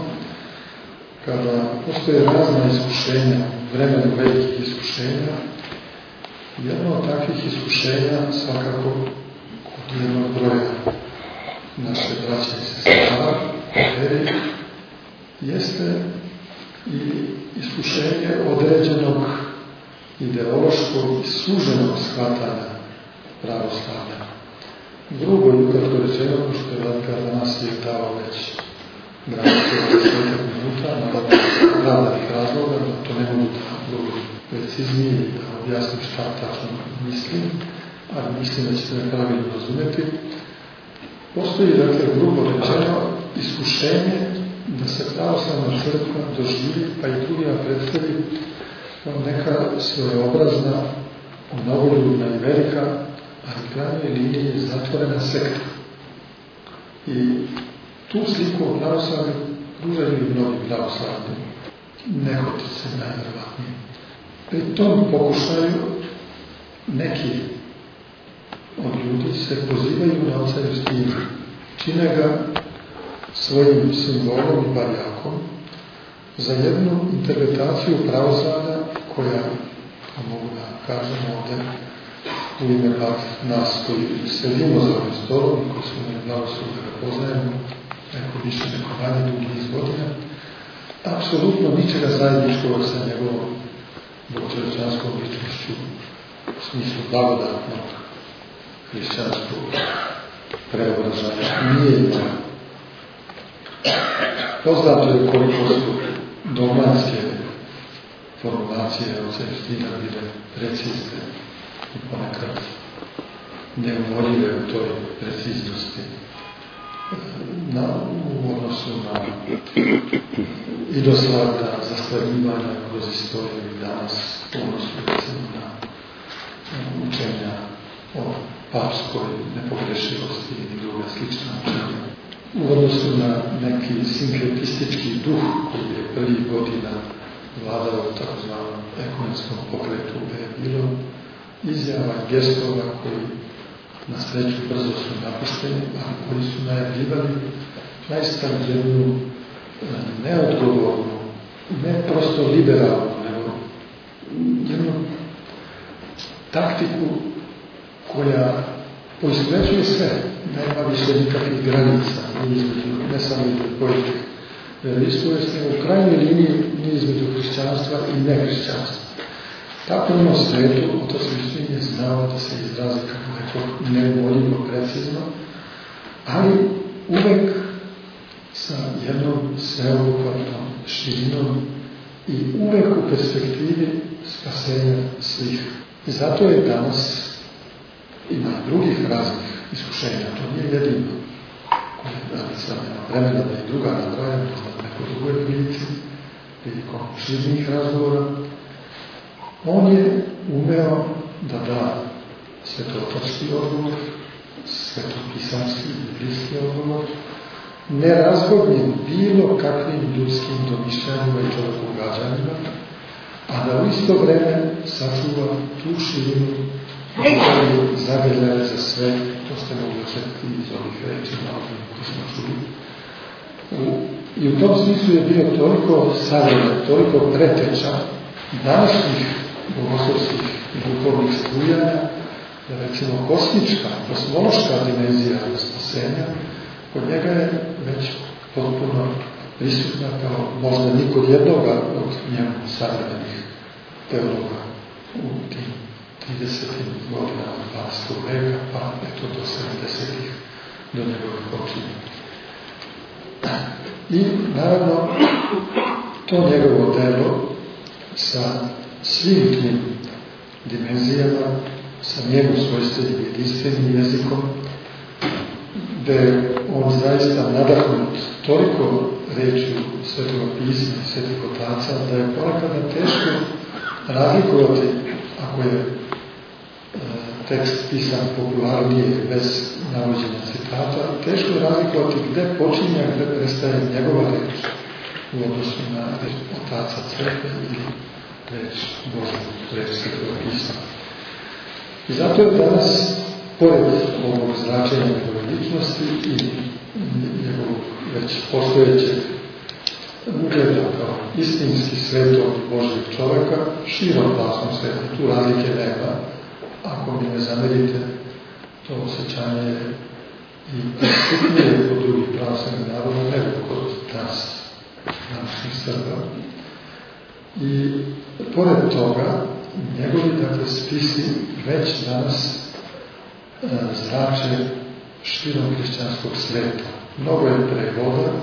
kada postoje razna iskušenja, vremenu velikih iskušenja. Jedno od takvih iskušenja svakako kod jednog broja naše braće i sestara veri jeste i iskušenje određenog ideološkog i suženog shvatanja pravoslavlja. Grubo i ukratko rečeno, pošto je vladika danas je dao već granice od 10 minuta, naravno razloga, da to ne mogu da budu preciznije i da objasnim šta tačno mislim, ali mislim da ćete me pravilno razumjeti. Postoji, dakle, grubo rečeno, iskušenje da se pravoslavna crkva doživi, pa i drugima predstavi kao neka svojeobrazna, mnogoljudna i velika, ali u krajnjoj liniji zatvorena sekta. I tu sliku o pravoslavlju pružaju i mnogi pravoslavni, nehotice najvjerovatnije. Pri tom pokušaju neki od ljudi se pozivaju na oca Justina, čine ga svojim simbolom i barjakom za jednu interpretaciju pravoslavlja koja, a mogu da kažem ovdje, u ime nas koji sedimo za ovim stolom i koji smo imali blagoslov da ga poznajemo, neko više, neko manje, dugi niz godina, apsolutno ničega zajedničkog sa njegovom bogočovečanskom ličnošću u smislu blagodatnog hrišćanskog preobražanja nije imao. Poznato je koliko su domanske formulacije oca Justina bile precizne i ponekad neumoljive u toj preciznosti u odnosu na idoslavna zastavljivanja kroz istoriju i danas u odnosu na učenja o papskoj nepogrešivosti i druga slična učenja. U odnosu na neki sinkretistički duh koji je prvih godina vladao u takozvanom ekumenskom pokretu gdje je bilo izjava i gestova koji na sreću brzo su napušteni, ali koji su najavljivali zaista jednu neodgovornu ne prosto liberalnu, nego jednu taktiku koja poistovjećuje sve, nema više nikakvih granica, ne samo između pojedinih veroispovesti, nego u krajnjoj liniji nije između hrišćanstva i nehrišćanstva. Tako ono svetu, otac Višnji je znao da se izrazi, kako rekao, neumoljivo, precizno, ali uvek sa jednom sveobuhvatnom širinom i uvek u perspektivi spasenja svih. I zato je danas, ima i drugih raznih iskušenja, to nije jedino, koje sad nema vremena da i druga nabrajam, to na nekoj drugoj prilici, prilikom širnih razgovora. On je umeo da da svetotački odgovor, svetopisanski i biblijski odgovor, nerazgodnjen bilo kakvim ljudskim domišljanjima i čovjekogađanjima, a da u isto vreme sačuva tu širinu i zagrljaje za sve, to ste mogli očekati iz ovih reči koje smo čuli. I u tom smislu je bio toliko savjedan, toliko pretečan današnjih bogoslovskih i duhovnih strujanja, da recimo kosmološka dimenzija spasenja kod njega je već potpuno prisutna kao možda nikod jednoga od njemu savremenih teologa u tim 30. godinama 20. veka, pa eto do 70. do njegovih počinja. I naravno to njegovo delo sa svim tim dimenzijama, sa njegovim svojstvenim jedinstvenim jezikom, gde on zaista nadahnut toliko rečju Svetog pisma i Svetih otaca, da je ponekada teško razlikovati, ako je tekst pisan popularnije bez navođenja citata, teško je razlikovati gde počinje, gde prestaje njegova reč u odnosu na reč otaca crkve ili reč Božja, reč Svetog pisma. I zato je danas, pored ovog značenja njegove ličnosti i njegovog već postojećeg ugleda kao istinski svetog Božjeg čoveka, širom plasnom sveta, tu razlike nema. Ako mi ne zamerite, to osjećanje je i prisutnije kod drugih pravoslavnih naroda nego kod nas, naših Srba. I pored toga, njegovi, dakle, spisi već danas zrače širom hrišćanskog sveta. Mnogo je prevoda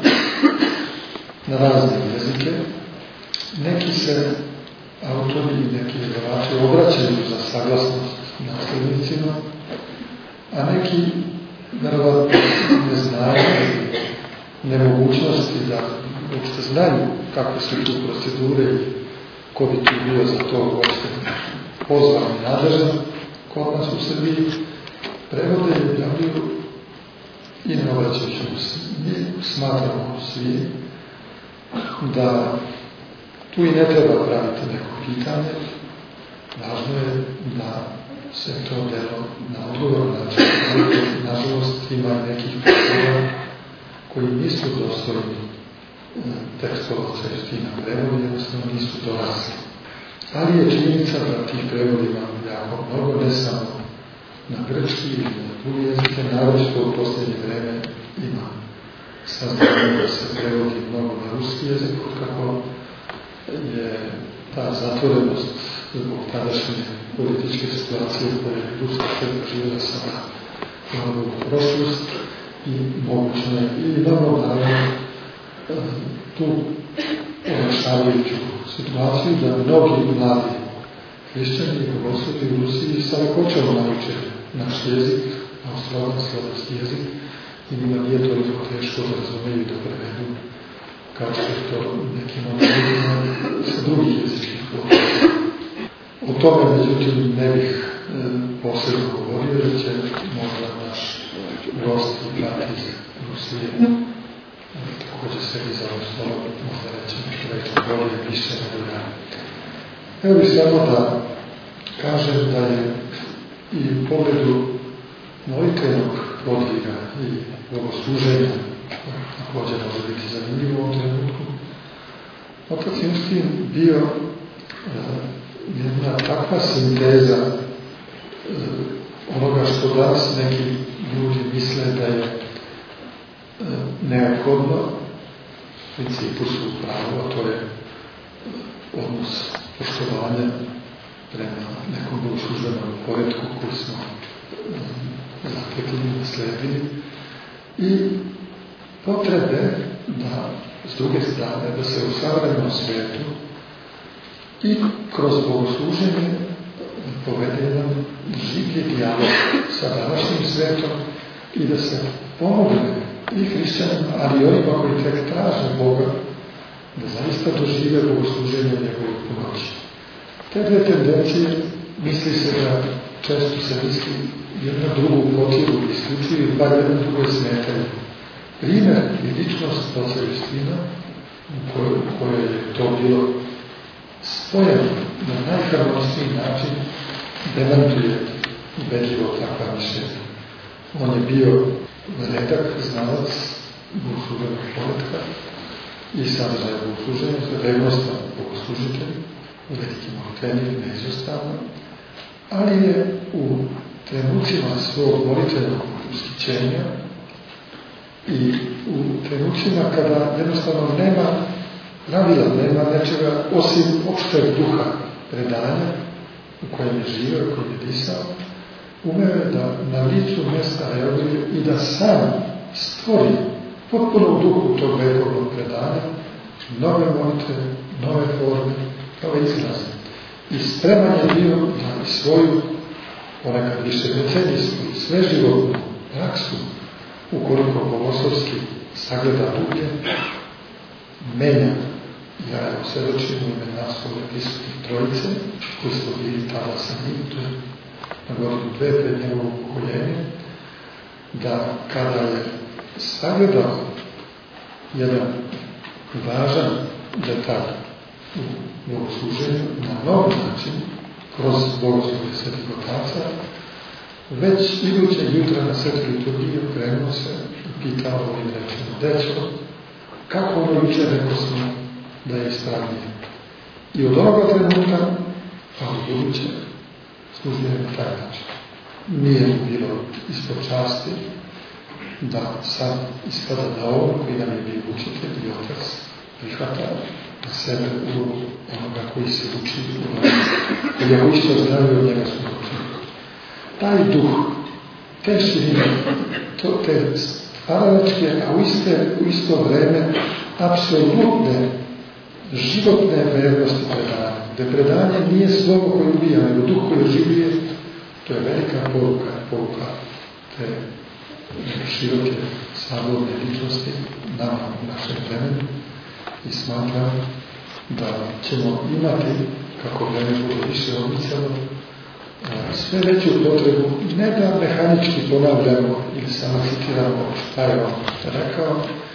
na razne jezike. Neki se autori i neki izdavači obraćaju za saglasnost naslednicima, a neki verovatno ne znaju nemogućnosti da uopšte znaju kakve su tu procedure i ko bi tu bio za to uopšte pozvan i nadležan kod nas u Srbiji. Prevode i objavljuju i ne obraćajući se. Mi smatramo svi da tu i ne treba praviti neko pitanje. Važno je da se to delo na odgovoran način. Nažalost, ima nekih tekstova koji nisu dostojni tekstovaca jer ti na prevodi jednostavno nisu dorasli. Ali je činjenica da tih prevodi imamo jako mnogo, ne samo na grčki ili na drugi jezike, naročito u posljednje vreme ima saznanje da se prevodi mnogo na ruski jezik, kako je ta zatvorenost zbog tadašnje političke situacije koje je ruska crkva živjela sada u prošlost i mogućno je i naravno tu olakšavajuću situaciju da mnogi mladi hrišćani i bogoslovi u Rusiji sa lakoćom nauče naš jezik, austro-slovenski jezik i njima nije toliko teško da razumeju da prevedu kao što je to nekim odnosima sa drugih jezičkih područja. O tome, međutim, ne bih posebno govorio, jer će možda naš gost i brat iz Rusije također se i za ovo slovo možda reći nešto reći bolje i više nego ja. Evo bih samo da kažem da je i u pogledu molitvenog podviga i bogosluženja, također može biti zanimljivo u ovom trenutku, Otac Justin bio jedna takva sinteza onoga što danas neki ljudi misle da je neophodno, u principu su pravo, a to je odnos poštovanja prema nekom bogoslužbenom poretku koji smo zatekli i nasledili i potrebe da, s druge strane, da se u savremenom svetu i kroz bogosluženje povede jedan življi dijalog sa današnjim svetom i da se pomogne i hrišćanima, ali i onima koji tek traže Boga, da zaista dožive bogosluženje njegovog pomoći. Te dve tendencije, misli se da često se misli jedna drugu potiru, isključuju, bar jedna drugoj smetaju. Primer i ličnost oca Justina, u kojoj je to bilo spojeno na najharmoničniji način, demantuje ubedljivo takva mišljenja. On je bio redak, znalac bogosluženog poretka i sadržaja bogosluženja, revnostan bogoslužitelj, veliki molitvenik, neizostavno, ali je u trenucima svog molitvenog ushićenja i u trenucima kada jednostavno nema pravila, nema nečega osim opšteg duha predanja u kojem je živio, u kojem je disao, umeo je da na licu mesta reaguje i da sam stvori potpuno u duhu tog vekovnog predanja nove molitve, nove forme, nove izraze. I spreman je bio da svoju, ponekad više decenijsku, sveživotnu praksu, ukoliko bogoslovski sagleda dublje, menja. Ja evo svedočim u ime nas ovdje prisutnih trojice, koji smo bili tada sa njim, to je na godinu 2 pred njegovom ukoljenju, da kada je sagledao jedan važan detalj u bogosluženju na nov način, kroz bogosluženje Svetih Otaca, već idućeg jutra na Svetoj liturgiji okrenuo se i pitao ovim rečima: Dečko, kako ono juče rekao smo da je ispravnije? I od onoga trenutka, pa u buduće, služio je na taj način. Nije mu bilo ispod časti da sad ispada da on, koji nam je bio učitelj i otac, prihvata na sebe ulogu onoga koji se uči, koji je isto zdravio od njega smo učili. Taj duh, te širine, te stvaralačke, a u isto vreme apsolutne životne vrednosti predanja. Da predanje nije slovo koje ubija, nego duh koji oživljuje, to je velika poruka te široke slobodne ličnosti nama u našem vremenu i smatram da ćemo imati, kako vreme bude više odmicalo, sve veću potrebu ne da mehanički ponavljamo ili samo citiramo šta je on rekao,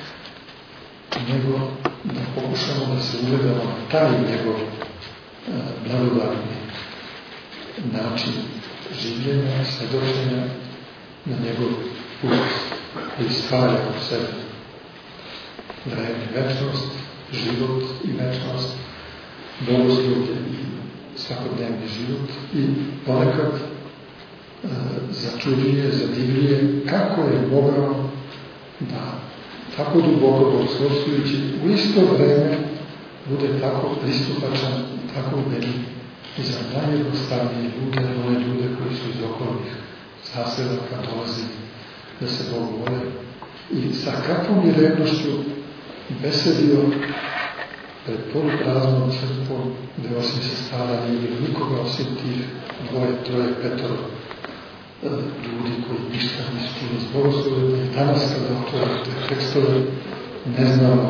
nego da pokušamo da se ugledamo na taj njegov blagodarni način življenja, svedočenja, na njegov put koji stavlja u sebe vreme, večnost, život i večnost, bogoslužje i svakodnevni život i ponekad začuđuje, zadivljuje kako je mogao da tako duboko bogoslovstvujući u isto vreme bude tako pristupačan, tako ubedljiv i za najjednostavnije ljude, one ljude koji su iz okolnih zaselaka dolazili da se Bogu vole i sa kakvom je revnošću besedio pred polupraznom crkvom, gde osim sestara nije bilo nikoga osim tih 2, 3, 5 ljudi koji ništa nisu čuli iz bogoslužbe. I danas kada otvorimo te tekstove ne znamo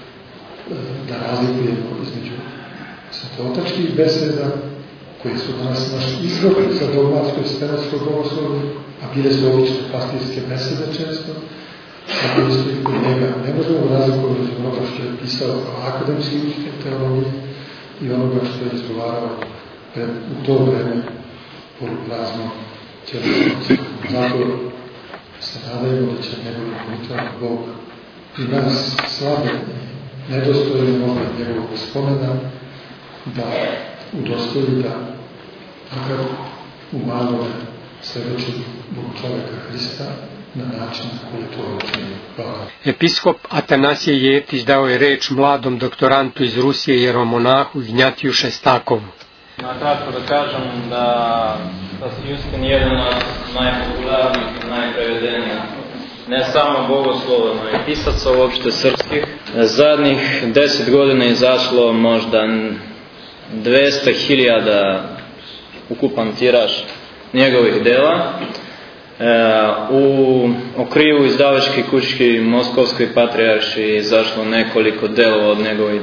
da razlikujemo između svetotačkih beseda, koje su danas naš izrok za dogmatsko i sistematsko bogoslovlje, a bile su obične pastirske besede često, tako isto i kod njega. Ne možemo razlikovati između onoga što je pisao kao akademski učitelj teologije i onoga što je izgovarao u to vreme poluprazno ćelično. Zato se nadajmo da će njegovim putem Bog i nas slabe nedostojni možda njegovog spomena, da udostoji da makar u malome svedoči Bogu čoveka Hrista na način koji je to učinio. Hvala. Episkop Atanasije Jeftić dao je reč mladom doktorantu iz Rusije, jeromonahu Ignjatiju Šestakovu. Nakratko da kažem da Justin je jedan od najpopularnijih, najprevedenijih, ne samo bogoslova, no i pisaca uopšte srpskih. Zadnjih 10 godina je izašlo možda 200.000 ukupan tiraž njegovih dela. U okrivu izdavačke kućke Moskovskoj patrijarši je izašlo nekoliko delova od njegove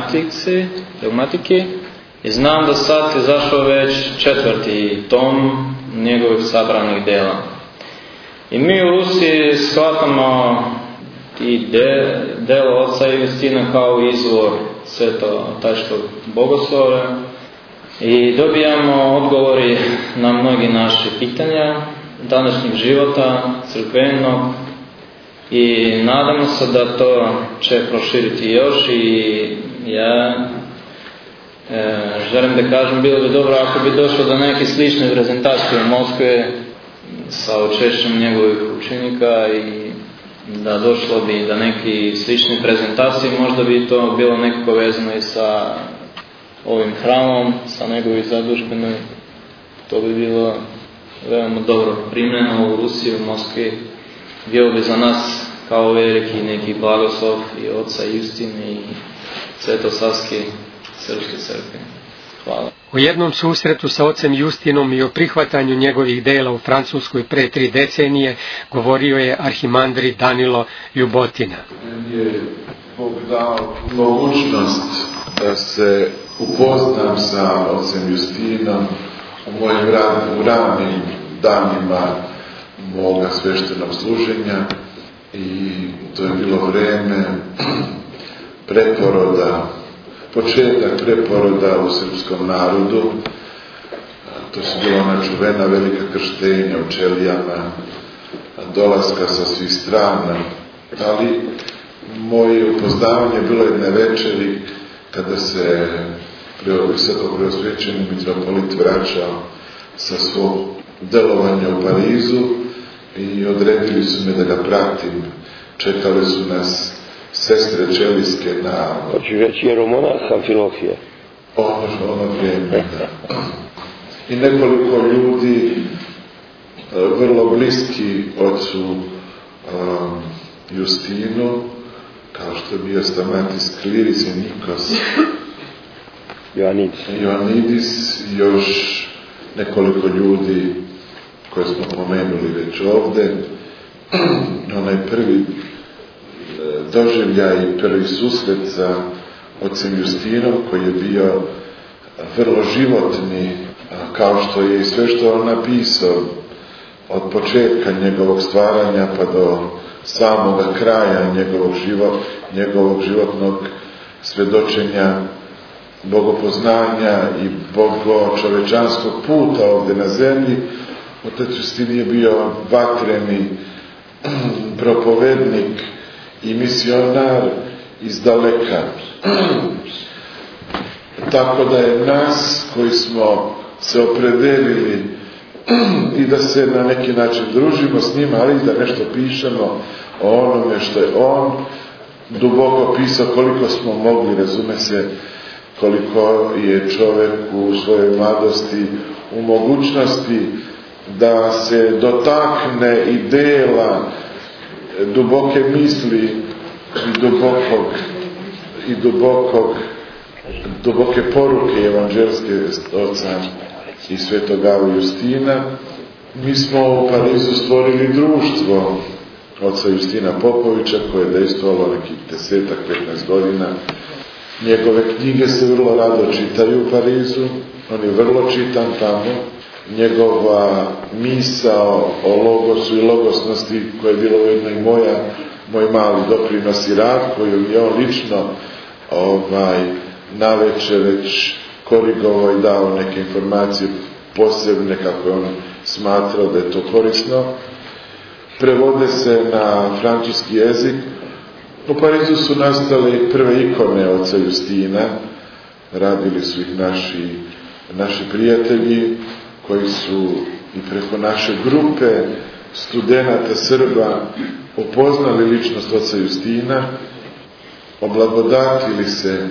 dogmatike i znam da sad je izašao već 4. tom njegovih sabranih dela. I mi u Rusiji shvatamo i delo oca Justina kao izvor svetotajskog bogoslova i dobijamo odgovori na mnogi naše pitanja današnjeg života, crkvenog, i nadamo se da to će proširiti još. I ja želim da kažem, bilo bi dobro ako bi došlo do neke slične prezentacije u Moskve sa učešćem njegovih učenika i da došlo bi do neke slične prezentacije, možda bi to bilo nekako vezano i sa ovim hramom, sa njegovim zadužbenom. To bi bilo veoma dobro primljeno u Rusiji, u Moskvi. Bio bi za nas kao veliki neki blagoslov i oca Justina i Svetosavske srpske crkve. Hvala. O jednom susretu sa ocem Justinom i o prihvatanju njegovih dela u Francuskoj pre 3 decenije govorio je arhimandrit Danilo Ljubotina. Je Bog dao mogućnost da se upoznam sa ocem Justinom u mojim ranim danima moga sveštenog služenja, i to je bilo vreme preporoda, početak preporoda u srpskom narodu. To su bila ona čuvena velika krštenja u Čelijama, dolaska sa svih strana, ali moje upoznavanje bilo jedne večeri kada se visoko preosvećeni mitropolit vraćao sa svog delovanja u Parizu i odredili su me da ga pratim. Čekale su nas sestre čelijske na... Hoću reći jeromonah Amfilohije. Ono vrijeme, da. I nekoliko ljudi vrlo bliski ocu Justinu, kao što je bio Stamatis Kliris i Nikos Ioannidis i još nekoliko ljudi koje smo pomenuli već ovde. Onaj prvi doživljaj i prvi susret sa ocem Justinom, koji je bio vrlo životni, kao što je i sve što on napisao od početka njegovog stvaranja pa do samoga kraja njegovog životnog svedočenja, bogopoznanja i bogočovečanskog puta ovde na zemlji. Otac Justin je bio vatreni propovednik i misionar iz daleka. Tako da je nas koji smo se opredelili i da se na neki način družimo s njima, ali i da nešto pišemo o onome što je on duboko pisao, koliko smo mogli, razume se, koliko je čovek u svojoj mladosti u mogućnosti da se dotakne i dela duboke misli i duboke poruke evanđelske oca i svetog Avu Justina. Mi smo u Parizu stvorili društvo oca Justina Popovića, koje je dejstvovalo nekih 10-15 godina. Njegove knjige se vrlo rado čitaju u Parizu, on je vrlo čitan tamo. Njegova misao o logosu i logosnosti, koja je bila ujedno i moj mali doprinos i rad, koju je on lično naveče već korigovao i dao neke informacije posebne kako je on smatrao da je to korisno. Prevode se na francuski jezik U Parizu su nastale prve ikone oca Justina, radili su ih naši prijatelji koji su i preko naše grupe studenata Srba upoznali ličnost oca Justina, oblagodatili se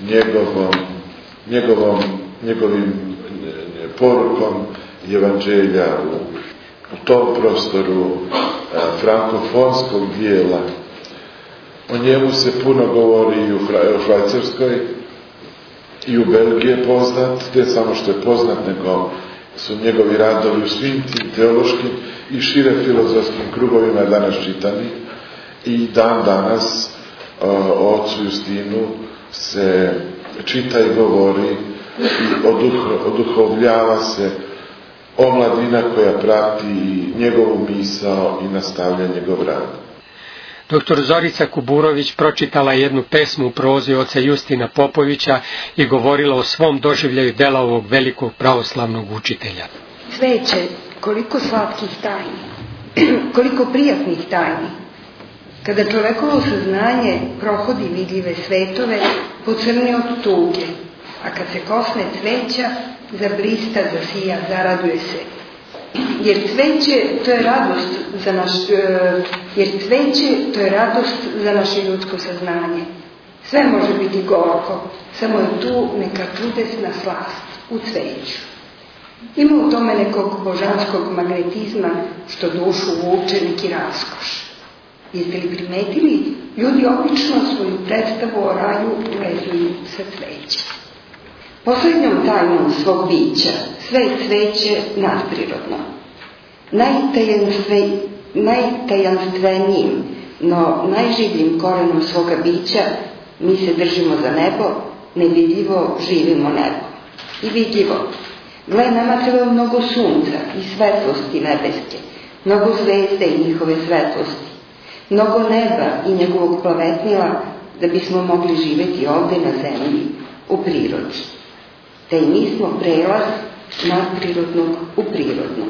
njegovim porukom evanđelja u tom prostoru frankofonskog dijela. O njemu se puno govori i u Švajcarskoj i u Belgiji je poznat, ne samo što je poznat, nego su njegovi radovi u svim tim teološkim i šire filozofskim krugovima danas čitani i dan danas o ocu Justinu se čita i govori i oduhovljava se omladina koja prati njegovu misao i nastavlja njegov rad. Dr. Zorica Kuburović pročitala jednu pesmu u prozi oca Justina Popovića i govorila o svom doživljaju dela ovog velikog pravoslavnog učitelja. Cveće, koliko slatkih tajni, koliko prijatnih tajni. Kada čovekovo saznanje prohodi vidljive svetove, pocrni od tuge, a kad se kosne cveća, zabrista, zasija, zaraduje se. Jer cveće to je radost za naše ljudsko saznanje. Sve može biti gorko, samo je tu neka čudesna slast u cveću. Ima u tome nekog božanskog magnetizma što dušu vuče neki raskoš. Jeste li primetili, ljudi obično svoju predstavu o raju uvezuju sa cvećem. Poslednjom tajnom svog bića sve je cveće nadprirodno. Najtajanstvenijim, no najživljim korenom svoga bića mi se držimo za nebo, nevidljivo živimo nebo. I vidljivo, gle, nama treba mnogo sunca i svetlosti nebeske, mnogo zvezde i njihove svetlosti, mnogo neba i njegovog plavetnila da bismo mogli živeti ovde na zemlji, u prirodi. Da i mi smo prelaz nadprirodnog u prirodno.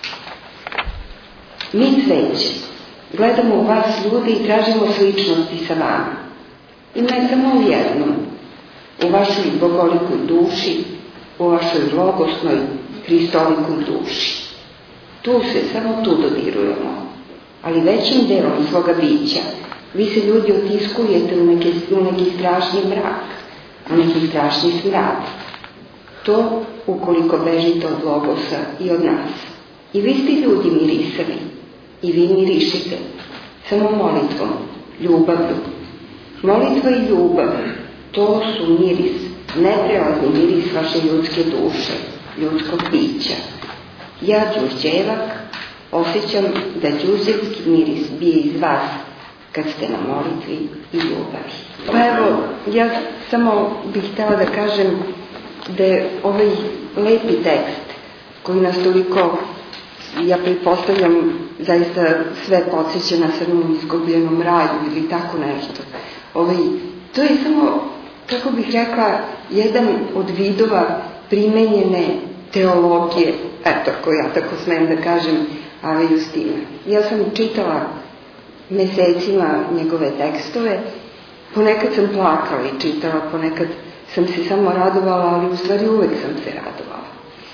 Mi cveće gledamo u vas ljudi i tražimo sličnosti sa vama. I ne samo u jednom, u vašoj bogolikoj duši, u vašoj logosnoj hristolikoj duši. Samo tu dodirujemo, ali većim delom svoga bića vi se ljudi otiskujete u neki strašni mrak, u neki strašni smrad. To ukoliko bežite od logosa i od nas. I vi ste ljudi mirisali, i vi mirišite, samo molitvom, ljubavlju. Molitva i ljubav, to su miris, neprelazni miris vaše ljudske duše, ljudskog bića. Ja, Đurđevak, osjećam da đurđevski miris bije iz vas kad ste na molitvi i ljubavi. Pa evo, ja samo bih htjela da kažem da je ovaj lepi tekst koji nas toliko, ja pretpostavljam, zaista sve podsjeća na crnom izgubljenom raju ili tako nešto. To je samo, kako bih rekla, jedan od vidova primenjene teologije, eto, koju ja tako smem da kažem, Ave Justina. Ja sam čitala mesecima njegove tekstove, ponekad sam plakala i čitala, ponekad sam se samo radovala, ali u stvari uvek sam se radovala.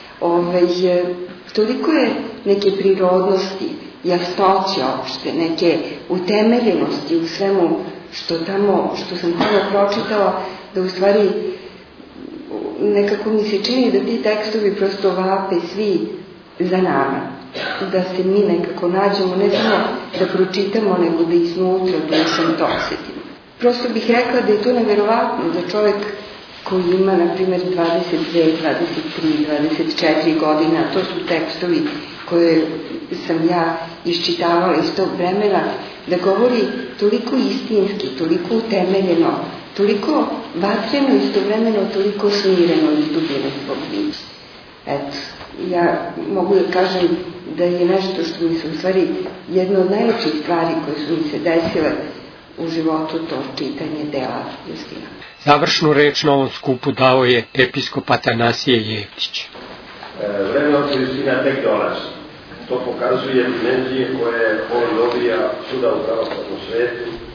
Toliko je neke prirodnosti, jasnoće opšte, neke utemeljenosti u svemu što sam tamo pročitala, da u stvari nekako mi se čini da ti tekstovi prosto vape svi za nama, da se mi nekako nađemo, ne samo da pročitamo, nego da iznutra dušom to osetimo. Prosto bih rekla da je to neverovatno da čovjek koji ima, na primjer, 22, 23, 24 godina, to su tekstovi koje sam ja iščitavala iz tog vremena, da govori toliko istinski, toliko utemeljeno, toliko vatreno istovremeno, toliko smireno iz dubine svog bića. Eto, ja mogu da kažem da je nešto što mi se u stvari jedna od najlepših stvari koje su mi se desile u životu, to čitanje dela Justina. Završnu reč na ovom skupu dao je episkop Atanasije Jevtić. Vreme oca Justina tek dolazi. To pokazuje dimenzije koje on dobija svuda u pravoslavnom svetu.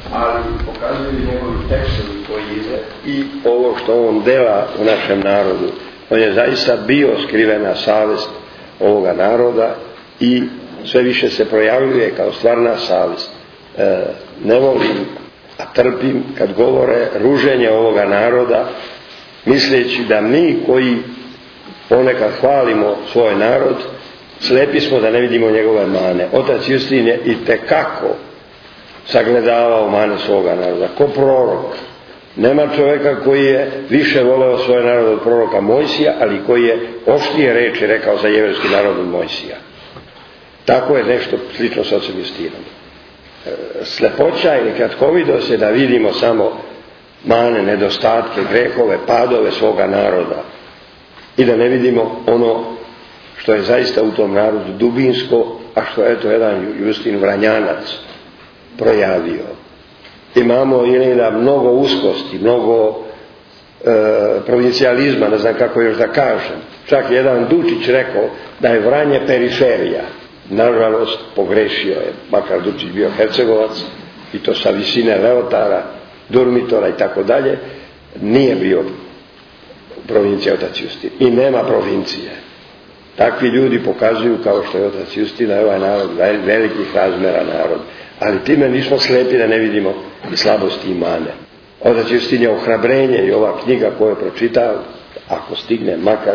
ali pokazuju njegovi tekstovi koji ide i ovo što on dela u našem narodu. On je zaista bio skrivena savest ovoga naroda i sve više se projavljuje kao stvarna savest. Ne volim, a trpim kad govore ruženje ovoga naroda, misleći da mi koji ponekad hvalimo svoj narod, slepi smo da ne vidimo njegove mane. Otac Justin je i tekako sagledavao mane svoga naroda, ko prorok. Nema čoveka koji je više voleo svoj narod od proroka Mojsija, ali koji je oštrije reči rekao za jevrejski narod od Mojsija. Tako je nešto slično sa ocem Justinom. Slepoća ili kratkovidost je da vidimo samo mane, nedostatke, grehove, padove svoga naroda i da ne vidimo ono što je zaista u tom narodu dubinsko, a što je to jedan Justin Vranjanac projavio. Imamo ili da mnogo uskosti, mnogo provincijalizma, ne znam kako još da kažem. Čak jedan Dučić rekao da je Vranje periferija. Nažalost, pogrešio je, makar Dučić bio Hercegovac, i to sa visine Leotara, Durmitora i tako dalje, nije bio provincija otac Justin. I nema provincije. Takvi ljudi pokazuju kao što je otac Justina, ovaj narod, velikih razmera narod. Ali time nismo slepi da ne vidimo i slabosti i mane. Otac Justin je ohrabrenje i ova knjiga koju je pročitao, ako stigne makar,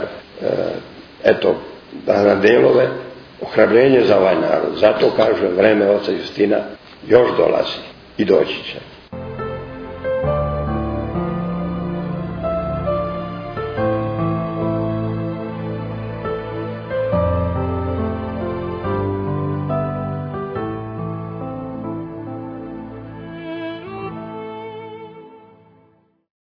na delove, ohrabrenje za ovaj narod. Zato kaže vreme oca Justina još dolazi i doći će.